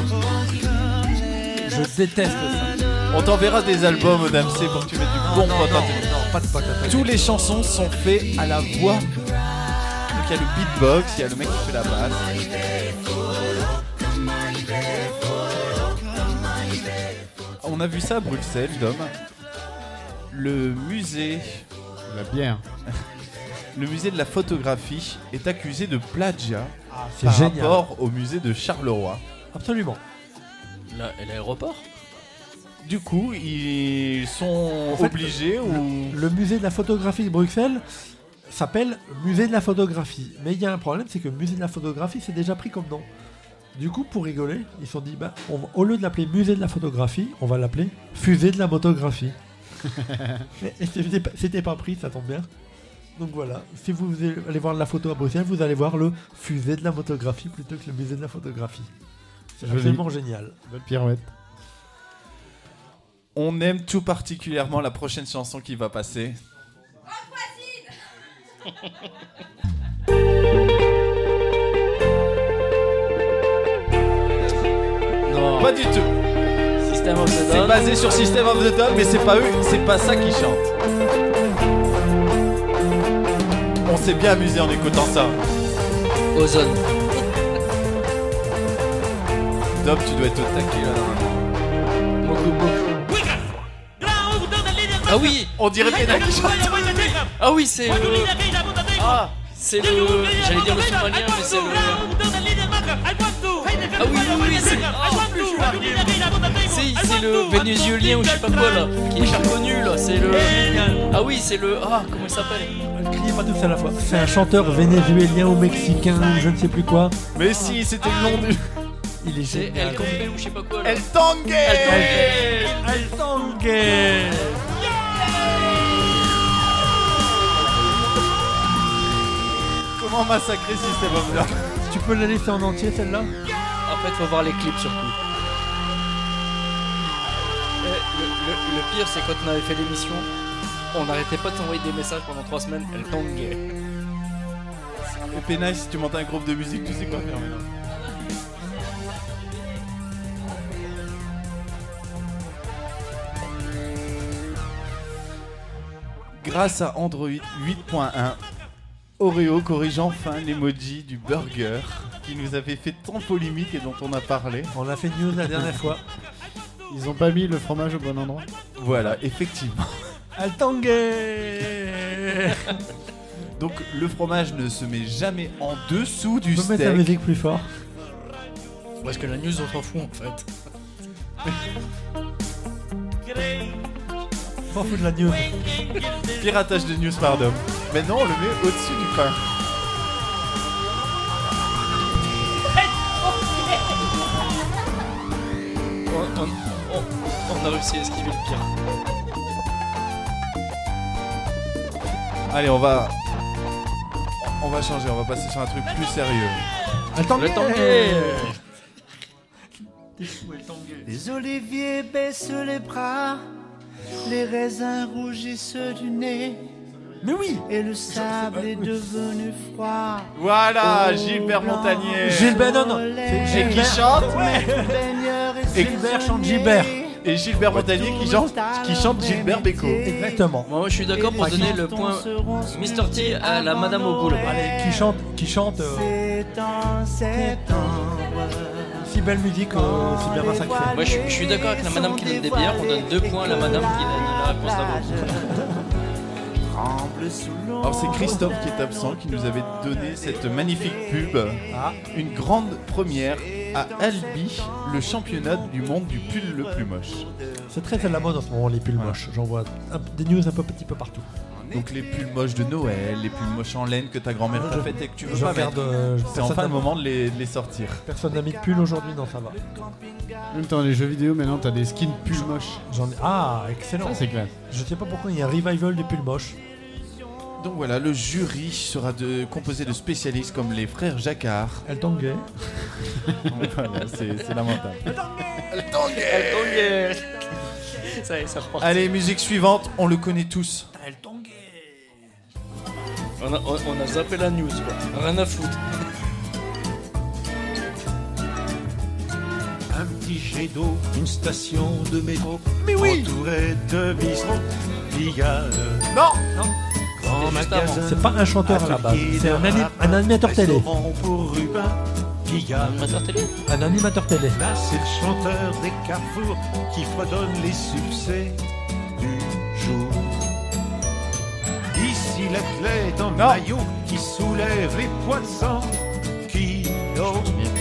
Je déteste ça. On t'enverra des albums au DMC pour que tu mettes du bon Pentatonix. Non, pas de Pentatonix. Toutes les chansons sont faites à la voix. Donc il y a le beatbox, il y a le mec qui fait la basse. On a vu ça à Bruxelles, Dom. Le musée. La bière. Le musée de la photographie est accusé de plagiat c'est par génial. rapport au musée de Charleroi. Absolument. Et l'aéroport? Du coup, ils sont En fait, obligés ou... Le musée de la photographie de Bruxelles s'appelle Musée de la photographie. Mais il y a un problème, c'est que Musée de la photographie, c'est déjà pris comme nom. Du coup, pour rigoler, ils se sont dit, au lieu de l'appeler Musée de la photographie, on va l'appeler Fusée de la motographie. Et c'était pas pris, ça tombe bien. Donc voilà, si vous allez voir la photo à Bruxelles, vous allez voir le Fusée de la motographie plutôt que le Musée de la photographie. C'est Joli. absolument génial. Belle pirouette. On aime tout particulièrement la prochaine chanson qui va passer. Non. Pas du tout. System of the C'est Down. basé sur System of the Down, mais c'est pas eux, c'est pas ça qui chante. On s'est bien amusé en écoutant ça. Ozone. Dom, tu dois être au taquet là normalement. Beaucoup. Ah oui. On dirait Pena qui chante. Ah oui, c'est le... Ah, c'est le... J'allais dire le somalien, mais c'est le... Ah oui, c'est... C'est le vénézuélien ou je sais pas quoi là, qui est cher connu là, c'est le... Ah oui, c'est le... Ah, comment il s'appelle? Criez pas tous à la fois. C'est un chanteur vénézuélien ou mexicain ou je ne sais plus quoi. Mais si, c'était le nom du... Il est C'est génial. El Combe ou je sais pas quoi là. El Tangue. El Tangue. Comment massacrer System of the Down? Tu peux la laisser en entier celle-là? En fait, faut voir les clips surtout. Le pire, c'est quand on avait fait l'émission, On n'arrêtait pas de s'envoyer des messages pendant 3 semaines. Elle tanguait. Et Pénal, si tu montes un groupe de musique, tu sais quoi faire maintenant. Grâce à Android 8.1, Oreo corrige enfin l'emoji du burger qui nous avait fait tant polémique et dont on a parlé. On a fait news la dernière fois. Ils ont pas mis le fromage au bon endroit. Voilà, effectivement. Altanguay. Donc le fromage ne se met jamais en dessous du On peut steak. mettre la musique plus fort. Parce que la news, on s'en fout en fait. On s'en fout de la news. Piratage de news par Dom. Maintenant on le met au-dessus du pain. On a réussi à esquiver le pire. Allez, on va changer, on va passer sur un truc plus sérieux. Les oliviers baissent les bras, les raisins rougissent du nez. Mais oui. Et le sable est devenu froid. Voilà, Gilbert Montagnier. Gilbert, non. Et C'est qui Gilbert. chante Et Gilbert chante Gilbert. Et Gilbert Montagnier qui chante Gilbert Bécaud. Exactement. Moi, je suis d'accord pour donner le point Mr. T à la Madame au boulot. Allez, qui chante. C'est en septembre. Si belle musique, si bien massacré. Moi, je suis d'accord avec la Madame qui donne des bières. On donne 2 points à la Madame qui donne la réponse d'abord. Alors c'est Christophe qui est absent qui nous avait donné cette magnifique pub. Une grande première à Albi, le championnat du monde du pull le plus moche. C'est très à la mode en ce moment les pulls moches. J'en vois des news un petit peu partout. Donc les pulls moches de Noël, les pulls moches en laine que ta grand-mère t'a fait et que tu veux pas regarde, mettre. C'est enfin le moment de les sortir. Personne n'a mis de pull aujourd'hui, non ça va. En même temps, les jeux vidéo maintenant, t'as des skins pulls moches. Ah, excellent. Ça, c'est classe. Je sais pas pourquoi il y a un revival des pulls moches. Donc voilà, le jury sera composé de spécialistes comme les frères Jacquard. El Tanguay. Voilà, c'est lamentable. El Tanguay. Ça y est, ça repart. Allez, musique suivante, on le connaît tous. El Tanguay. On a zappé la news, quoi. Rien à foutre. Un petit jet d'eau, une station de métro, mais oui, entourée de bistrots, Pigalle. Non. Grand magasin, c'est pas un chanteur à la base, c'est un animateur télé. Pour Rubin, Pigalle. Un animateur télé. Là, c'est le chanteur des carrefours qui fredonne les succès du jour. Ici, l'athlète en maillot qui soulève les poids de 100 kilos.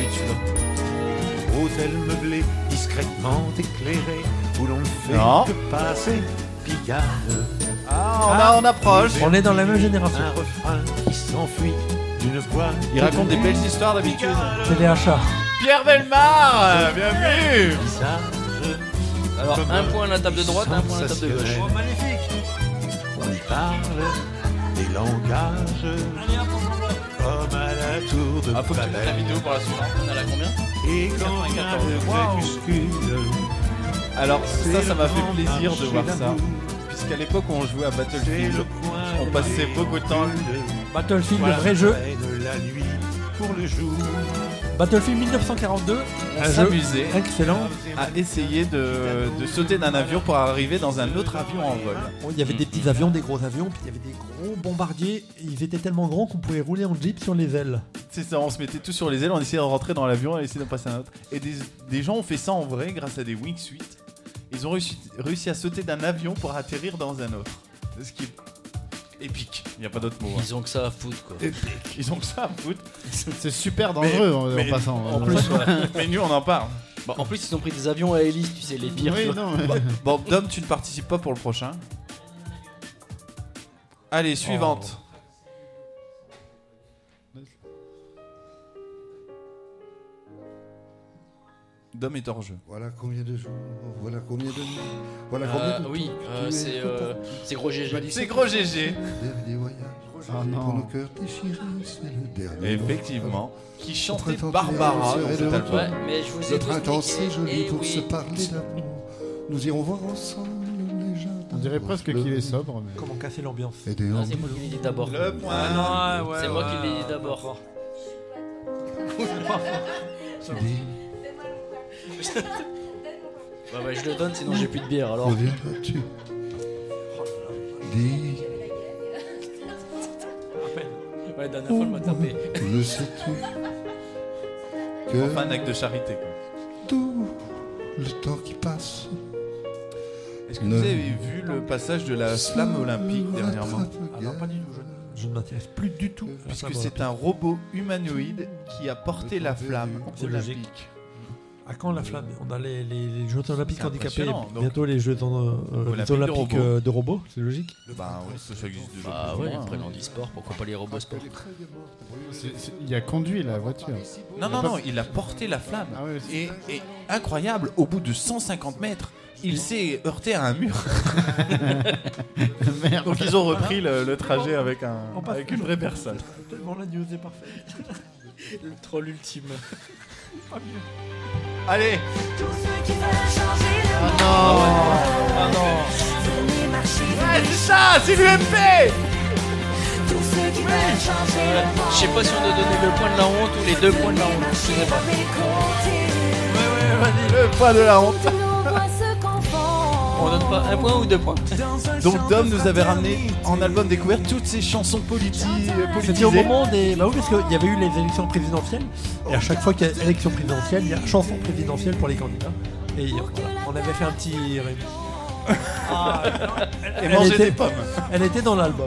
Hôtel meublé, discrètement éclairé, où l'on ne fait que passer Pigalle. On approche. On est dans la même génération. Un refrain qui s'enfuit d'une voix. Il raconte des belles histoires d'habitude. Téléachat. Pierre Bellemare, bienvenue. Alors, un point à la table de droite, un point à la table de gauche. Oh, magnifique. On y parle des langages comme à la tour de faut que tu mettes la vidéo pour la suivante. On a la combien? Et quand il y a le crépuscule. Alors ça m'a fait plaisir de voir ça. Puisqu'à l'époque où on jouait à Battlefield, on passait beaucoup de temps. Battlefield, le vrai jeu. La nuit pour le jour. Battlefield 1942. On s'amusait excellent à essayer de sauter d'un avion pour arriver dans un autre avion en vol. Il y avait des petits avions, des gros avions, puis il y avait des gros bombardiers. Ils étaient tellement grands qu'on pouvait rouler en jeep sur les ailes. C'est ça, on se mettait tous sur les ailes, on essayait de rentrer dans l'avion et essayer de passer à un autre. Et des gens ont fait ça en vrai grâce à des wingsuits. Ils ont réussi à sauter d'un avion pour atterrir dans un autre. Ce qui est épique, il n'y a pas d'autre mot. Ils ont que ça à foutre, quoi. Épique. Ils ont que ça à foutre. C'est super dangereux en passant. En plus, mais nous on en parle. Bah, en plus, ils ont pris des avions à hélice, tu sais, les pires. Oui, non, mais... Bon, Dom, tu ne participes pas pour le prochain. Allez, suivante. Dom est hors jeu. Voilà combien de jours, voilà combien de nuits, voilà combien de oui, c'est Gros GG. C'est Gros GG. Dernier voyage. Oh non. Pour nos cœurs déchirés, c'est le dernier. Effectivement. Qui chantait Printemps, Barbara hiver, dans cet de album. Ouais, mais je vous ai Le printemps, c'est expliqué. joli pour se parler d'amour. Nous irons voir ensemble les jardins On dirait presque qu'il est sobre. Mais... Comment casser l'ambiance? Ah, c'est moi qui l'ai dit d'abord. Le point. Ah non, c'est moi qui l'ai dit d'abord. Ouais, je le donne, sinon j'ai plus de bière alors. Reviendras-tu? Dis, Ouais, dernière fois, elle m'a tapé. le sais-tu? Enfin, un acte de charité. Quoi. Tout le temps qui passe. Est-ce que vous avez vu le passage de la flamme olympique dernièrement? Ah non, pas du tout. Je ne m'intéresse plus du tout. Puisque c'est un robot humanoïde qui a porté la flamme C'est olympique. logique. À quand la flamme? On a les Jeux olympiques C'est handicapés, impressionnant. Donc, bientôt les Jeux olympiques de robots, c'est logique? Bah oui, ça existe déjà. Ah plus ou ouais, moins, après hein. l'handisport, pourquoi pas les robots sport? Il a conduit la voiture. Non, il a porté la flamme. Ah ouais, et incroyable, au bout de 150 mètres, il s'est heurté à un mur. Merde. Donc ils ont repris le trajet avec une vraie personne. Tellement la news est parfaite. Le troll ultime. Allez. Tous ceux qui veulent changer le monde. Ah non. Venez marcher. Ouais, c'est ça, c'est l'UMP. Tous ceux qui veulent changer le monde. Je sais pas si on doit donner le point de la honte ou les 2 points de la honte. Je sais pas. Ouais, vas-y, le point de la honte. On donne pas 1 point ou 2 points. Donc Dom nous avait ramené en album découverte toutes ces chansons politisées. C'était au moment des... Bah oui, parce qu'il y avait eu les élections présidentielles, et à chaque fois qu'il y a élection présidentielle, il y a chanson présidentielle pour les candidats. Et voilà, on avait fait un petit... Et manger des pommes. Elle était dans l'album.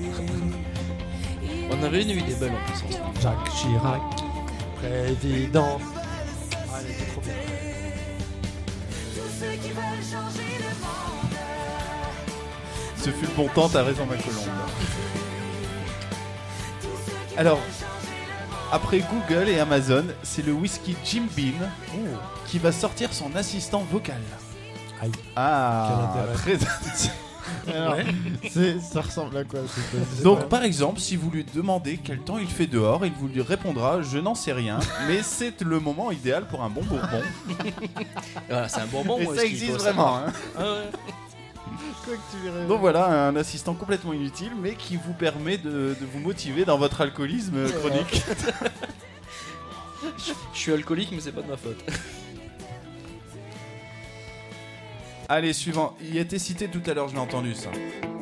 On avait une idée belle en plus. Jacques Chirac, président. Ah, elle était trop bien. Tous ceux qui veulent changer le monde. Ce fut le bon temps, t'as raison ma colombe. Alors, après Google et Amazon, c'est le whisky Jim Beam qui va sortir son assistant vocal. Aïe. Ah, Quel très... Alors, ça ressemble à quoi? Donc par exemple, si vous lui demandez quel temps il fait dehors, il vous lui répondra « Je n'en sais rien, mais c'est le moment idéal pour un bon bourbon. » Voilà, c'est un bonbon. Et moi, ça ce qu'il existe faut vraiment. savoir. Hein. Ah ouais. Quoi que tu verrais. Donc voilà, un assistant complètement inutile, mais qui vous permet de vous motiver dans votre alcoolisme chronique. Je suis alcoolique, mais c'est pas de ma faute. Allez, suivant. Il était cité tout à l'heure, je l'ai entendu ça.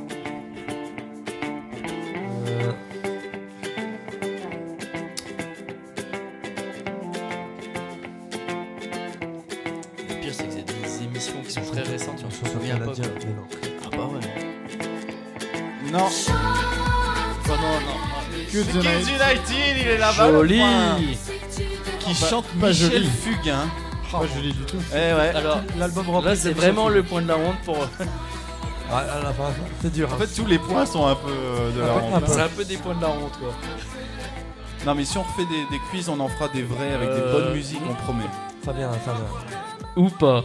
Le pire, c'est que c'est des émissions qui sont très récentes, on se souvient pas. Quoi. Ah bah ouais. Non. Oh non. Kids United, il est là-bas. Joli. Qui Pas- chante pas Michel joli. Fugain. Pas joli du tout. Eh ouais. Alors, L'album là, c'est vraiment le point de la honte pour. Ah, à la fin, c'est dur. En fait, tous les points sont un peu de la honte. C'est un peu des points de la honte, quoi. Non, mais si on refait des quiz, on en fera des vrais avec des bonnes musiques, on promet. Ça vient. Ou pas.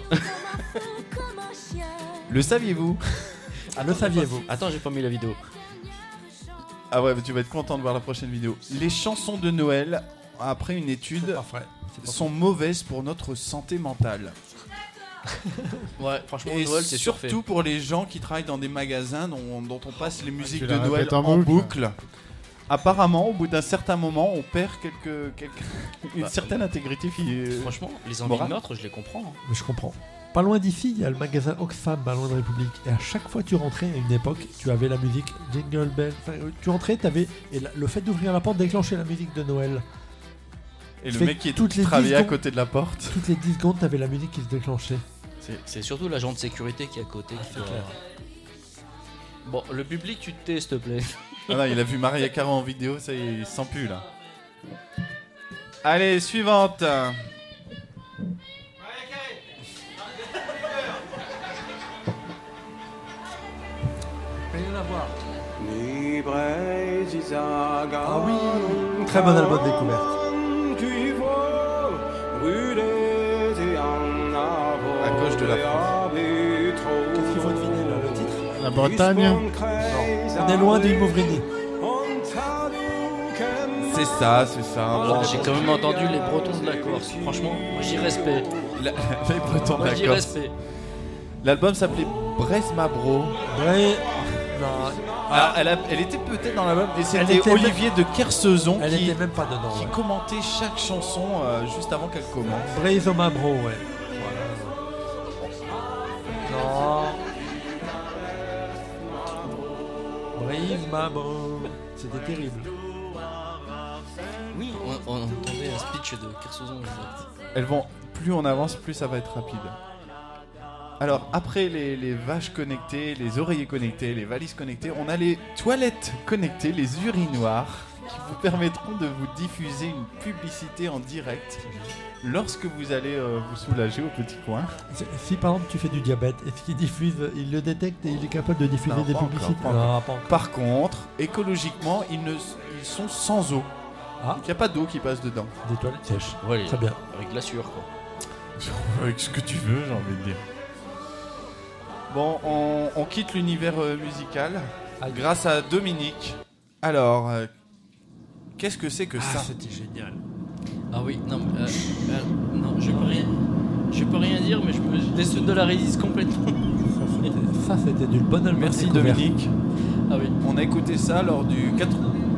Le saviez-vous? Ah, le saviez-vous? Attends, j'ai pas mis la vidéo. Ah ouais, mais tu vas être content de voir la prochaine vidéo. Les chansons de Noël, après une étude, sont mauvaises pour notre santé mentale. Ouais, franchement, Et Noël, c'est surfait. surtout pour les gens qui travaillent dans des magasins dont on passe les musiques tu de la Noël répètes en en boucle. Apparemment, au bout d'un certain moment, on perd une certaine intégrité Franchement, les envies morale. de meurtre, je les comprends. Hein. Mais je comprends. Pas loin d'ici, il y a le magasin Oxfam, pas loin de République. Et à chaque fois que tu rentrais à une époque, tu avais la musique Jingle Bell. Enfin, tu rentrais, t'avais... Et le fait d'ouvrir la porte déclenchait la musique de Noël. Et Ce le fait mec qui que toutes les travaillait 10 à côté de la porte. Toutes les 10 secondes, t'avais la musique qui se déclenchait. C'est surtout l'agent de sécurité qui est à côté. Qui doit... Bon, le public, tu te tais, s'il te plaît. Ah non, il a vu Maria Carey en vidéo, ça il sent plus là. Allez, suivante. Rien à voir. Ah oui, très bon album de découverte. À gauche de la France. Qu'est-ce qu'il faut deviner là, le titre? La Bretagne. Non, on est loin du Mouvrini. C'est ça, c'est ça. Alors, j'ai quand même entendu les Bretons de la Corse. Franchement, moi j'y respect. Les Bretons de Moi la j'y Corse. respect. L'album s'appelait Braise Ma Bro. Elle était peut-être dans l'album, et c'était Olivier de Kersauzon Elle était même pas dedans. qui commentait chaque chanson juste avant qu'elle commence. Braise Ma Bro, ouais. Non. Braise Ma Bro. C'était terrible. Oui, on entendait un speech de Kersauzon. Elles vont, plus on avance, plus ça va être rapide. Alors, après les vaches connectées, les oreillers connectés, les valises connectées, on a les toilettes connectées, les urinoirs, qui vous permettront de vous diffuser une publicité en direct lorsque vous allez vous soulager au petit coin. Si par exemple tu fais du diabète, est-ce qu'il diffuse, il le détecte et il est capable de diffuser Non, des pas publicités encore, pas Non, encore. pas encore. Par contre, écologiquement, ils sont sans eau. Ah. Il n'y a pas d'eau qui passe dedans. Des toilettes sèches. Ouais, Très bien. Avec de la sueur, quoi. Avec ce que tu veux, j'ai envie de dire. Bon, on quitte l'univers musical grâce à Dominique. Alors, qu'est-ce que c'est que ça? C'était génial. Ah oui, non, non, je peux rien dire, mais je me désolidarise complètement. Ça, c'était d'une bonne allemande. Merci découverte. Dominique. Ah oui. On a écouté ça lors du 4...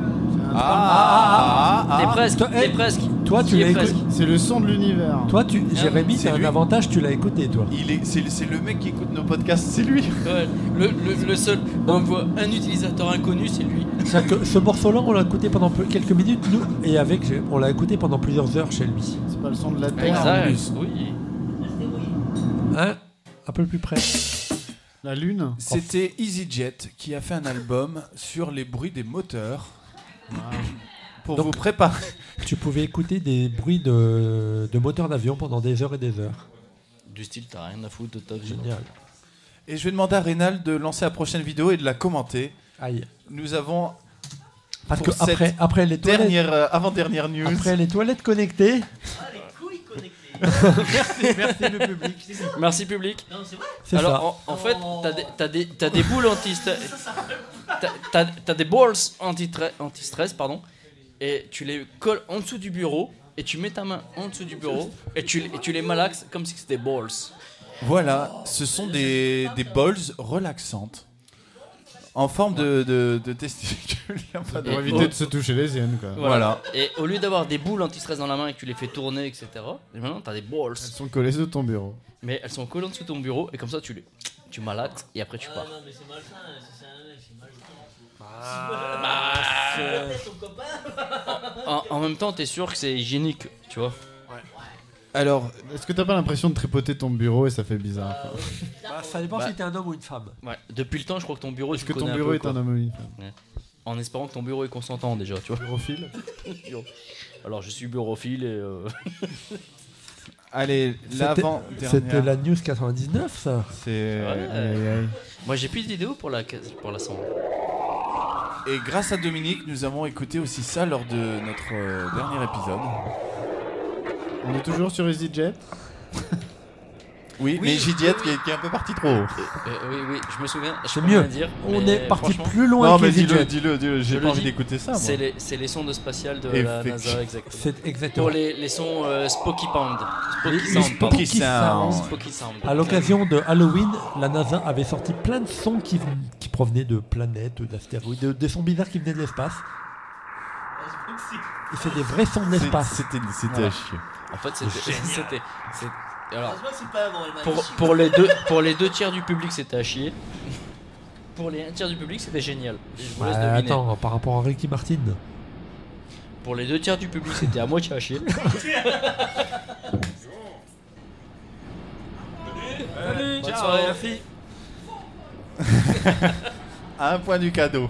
T'es presque, t'es presque. Toi, tu T'y l'as es écouté. presque. C'est le son de l'univers. Toi, Jérémy, c'est c'est un lui. avantage, tu l'as écouté, toi. C'est le mec qui écoute nos podcasts, c'est lui. Ouais, le seul, on voit un utilisateur inconnu, c'est lui. C'est-à-dire que ce morceau-là, on l'a écouté pendant quelques minutes, nous, et on l'a écouté pendant plusieurs heures chez lui. C'est pas le son de la terre. Exact, en plus. oui. Hein? Un peu plus près. La lune. C'était EasyJet qui a fait un album sur les bruits des moteurs. Pour Donc, vous préparer. Tu pouvais écouter des bruits de moteurs d'avion pendant des heures et des heures. Du style, t'as rien à foutre de ta vie. Génial. Et je vais demander à Rénal de lancer la prochaine vidéo et de la commenter. Aïe. Nous avons... Parce pour que cette après les toilettes, avant-dernière news. après les toilettes connectées. Merci le public. Merci public. C'est Alors ça. en fait, t'as des boules anti-stress. T'as des balls anti-stress, pardon, et tu les colles en dessous du bureau et tu mets ta main en dessous du bureau et tu les malaxes comme si c'était des balls. Voilà, ce sont des balls relaxantes en forme de testicules. Pour éviter de se toucher les yeux, quoi. Voilà. Et au lieu d'avoir des boules anti-stress dans la main et que tu les fais tourner, etc., et maintenant t'as des balls. Elles sont collées sur ton bureau. Mais elles sont collées en dessous de ton bureau et comme ça tu malaxes et après tu pars. Non, mais c'est malsain, c'est un mec, c'est malsain. En même temps, t'es sûr que c'est hygiénique, tu vois. Alors, est-ce que t'as pas l'impression de tripoter ton bureau et ça fait bizarre, quoi? Ça dépend si t'es un homme ou une femme. Ouais. Depuis le temps, je crois que ton bureau. Est-ce que ton bureau est un homme ou une femme? Ouais. En espérant que ton bureau est consentant déjà, tu vois. Bureauphile. Alors, je suis bureauphile et. Allez, l'avant-dernière. C'était la news 99, ça. C'est. Ouais. Moi, j'ai plus d'idées pour la sonde. Et grâce à Dominique, nous avons écouté aussi ça lors de notre dernier épisode. On est toujours sur EasyJet. Oui, mais EasyJet qui est un peu parti trop haut. Oui, je me souviens. C'est mieux. Dire, on est parti franchement, plus loin Non, que mais EasyJet. dis-le, j'ai pas envie d'écouter ça. Moi. C'est les sondes spatiales de la NASA, exactement. C'est exactement. Pour les sons Spooky Pound. Spooky Sound. Spooky Sound. À l'occasion de Halloween, la NASA avait sorti plein de sons qui provenaient de planètes, d'astéroïdes, des sons bizarres qui venaient de l'espace. Et c'est des vrais sons de l'espace. C'était Voilà. à chier. En fait, c'était. Alors, c'est pas avant, elle m'a pour les deux tiers du public, c'était à chier. Pour les un tiers du public, c'était génial. Et je vous laisse deviner. Attends, par rapport à Ricky Martin. Pour les deux tiers du public, c'était à moitié à chier. Bonne soirée, merci. À un point du cadeau.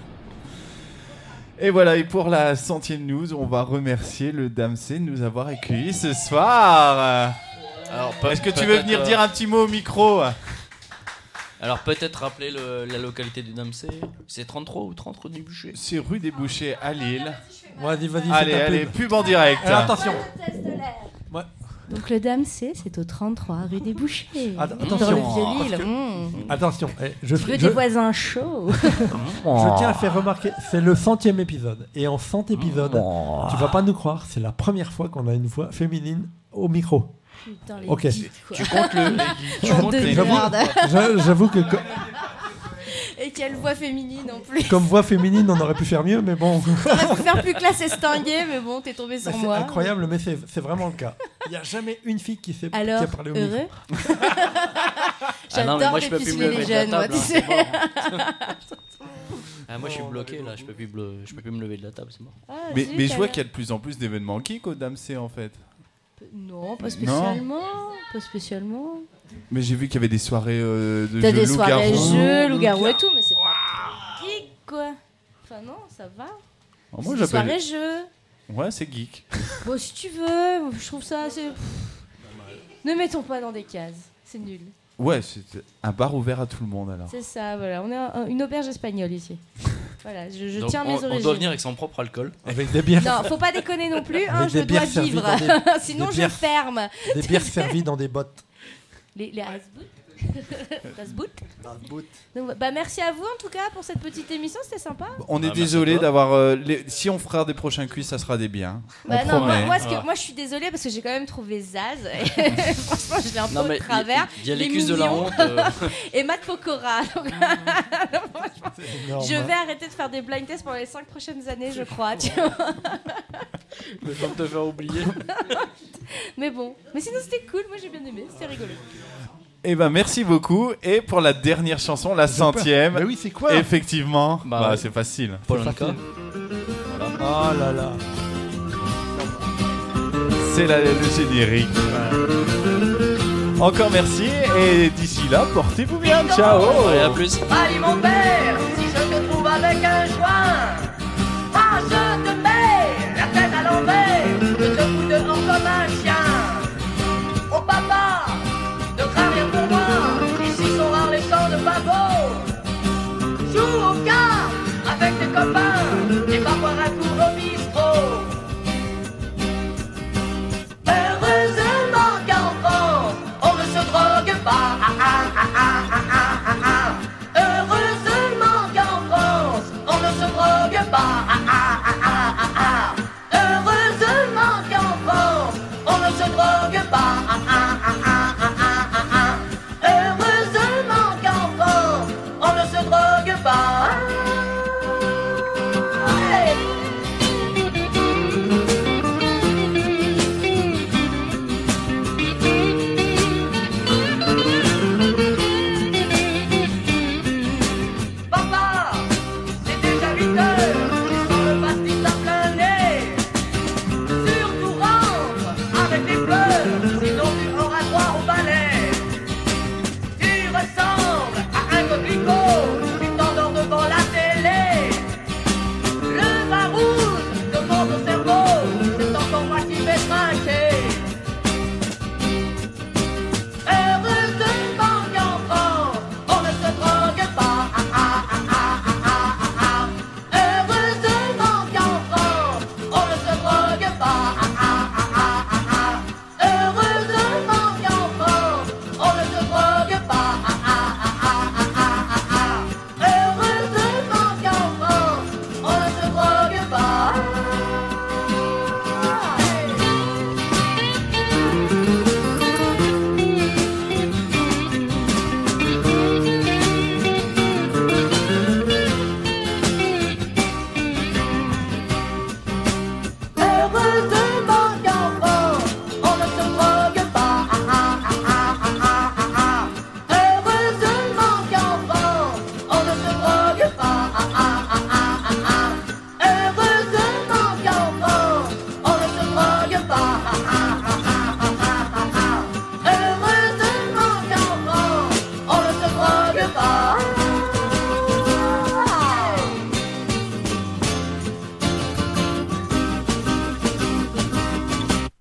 Et voilà, et pour la 100e news, on va remercier le Dame C de nous avoir accueillis ce soir. Alors, est-ce que tu veux venir dire un petit mot au micro? Alors peut-être rappeler la localité du Dame C. C'est 33 ou 30 rue du Boucher. C'est rue des Bouchers à Lille. Vas-y, Allez, pub en direct. Attention. Ouais. Donc le Dame C, c'est au 33 rue des Bouchers. Attention. Dans le Vieux-Lille. Attention. Tu veux des voisins chauds. Je tiens à faire remarquer, c'est le 100e épisode. Et en 100 épisodes, tu vas pas nous croire, c'est la première fois qu'on a une voix féminine au micro. Putain, les Ok. geeks, quoi. Tu comptes le. Tu Bande comptes de les. merde. J'avoue que Et quelle voix féminine en plus. comme voix féminine, on aurait pu faire mieux, mais bon. T'aurais pu faire plus classe estinguée, mais bon, t'es tombé sur C'est moi. incroyable, mais c'est vraiment le cas. Il n'y a jamais une fille qui a Alors, parlé au heureux micro. Ah non, mais J'adore moi je peux plus me dépuceler lever les de la jeunes, moi, table. tu hein, sais. c'est mort. Ah, moi je suis bloqué là, je peux plus me lever de la table, c'est mort. Ah, Mais zut, je vois alors. qu'il y a de plus en plus d'événements geeks au Damsé en fait. Non, pas spécialement. Pas spécialement. Mais j'ai vu qu'il y avait des soirées de T'as jeux des soirées loup-garou. jeux, loup-garou et tout, mais c'est pas trop geek, quoi. Enfin, non, ça va. Oh, moi, C'est des j'appelle- soirées jeux. Ouais, c'est geek. Bon, si tu veux, je trouve ça assez. Ne mettons pas dans des cases, c'est nul. Ouais, c'est un bar ouvert à tout le monde alors. C'est ça, voilà. On est une auberge espagnole ici. Voilà, je Donc, tiens mes on origines. doit venir avec son propre alcool. Avec des bières. Non, faut pas déconner non plus, hein, Avec je des dois bières servies vivre. dans des- Sinon, des je bières- ferme. Des bières servies dans des bottes. Les Hasboot. Donc, bah, merci à vous en tout cas pour cette petite émission, c'était sympa. On est merci désolé à toi. d'avoir. Si on fera des prochains quiz, ça sera des biens. Bah on non, promet. moi, je suis désolée parce que j'ai quand même trouvé Zaz. Et franchement, je l'ai un Non, peu mais au travers. il y a Les l'écuse de la mignons. honte. Et Matt Pokora. Donc, franchement, énorme. je vais arrêter de faire des blind tests pendant les 5 prochaines années, je crois. Tu vois. Le temps de te faire oublier. Mais bon, mais sinon c'était cool, moi j'ai bien aimé, c'était rigolo. Eh ben merci beaucoup. Et pour la dernière chanson, la 100e. Mais oui, c'est quoi? Effectivement. Bah ouais. C'est facile. Polonka. Oh là là. C'est le générique. Encore merci. Et d'ici là, portez-vous bien. Ciao. Et à plus. Allez mon père, si je te trouve avec un joint, ah je te mets la tête à l'envers, je te fous dehors comme un chien. Oh papa, ne crains rien pour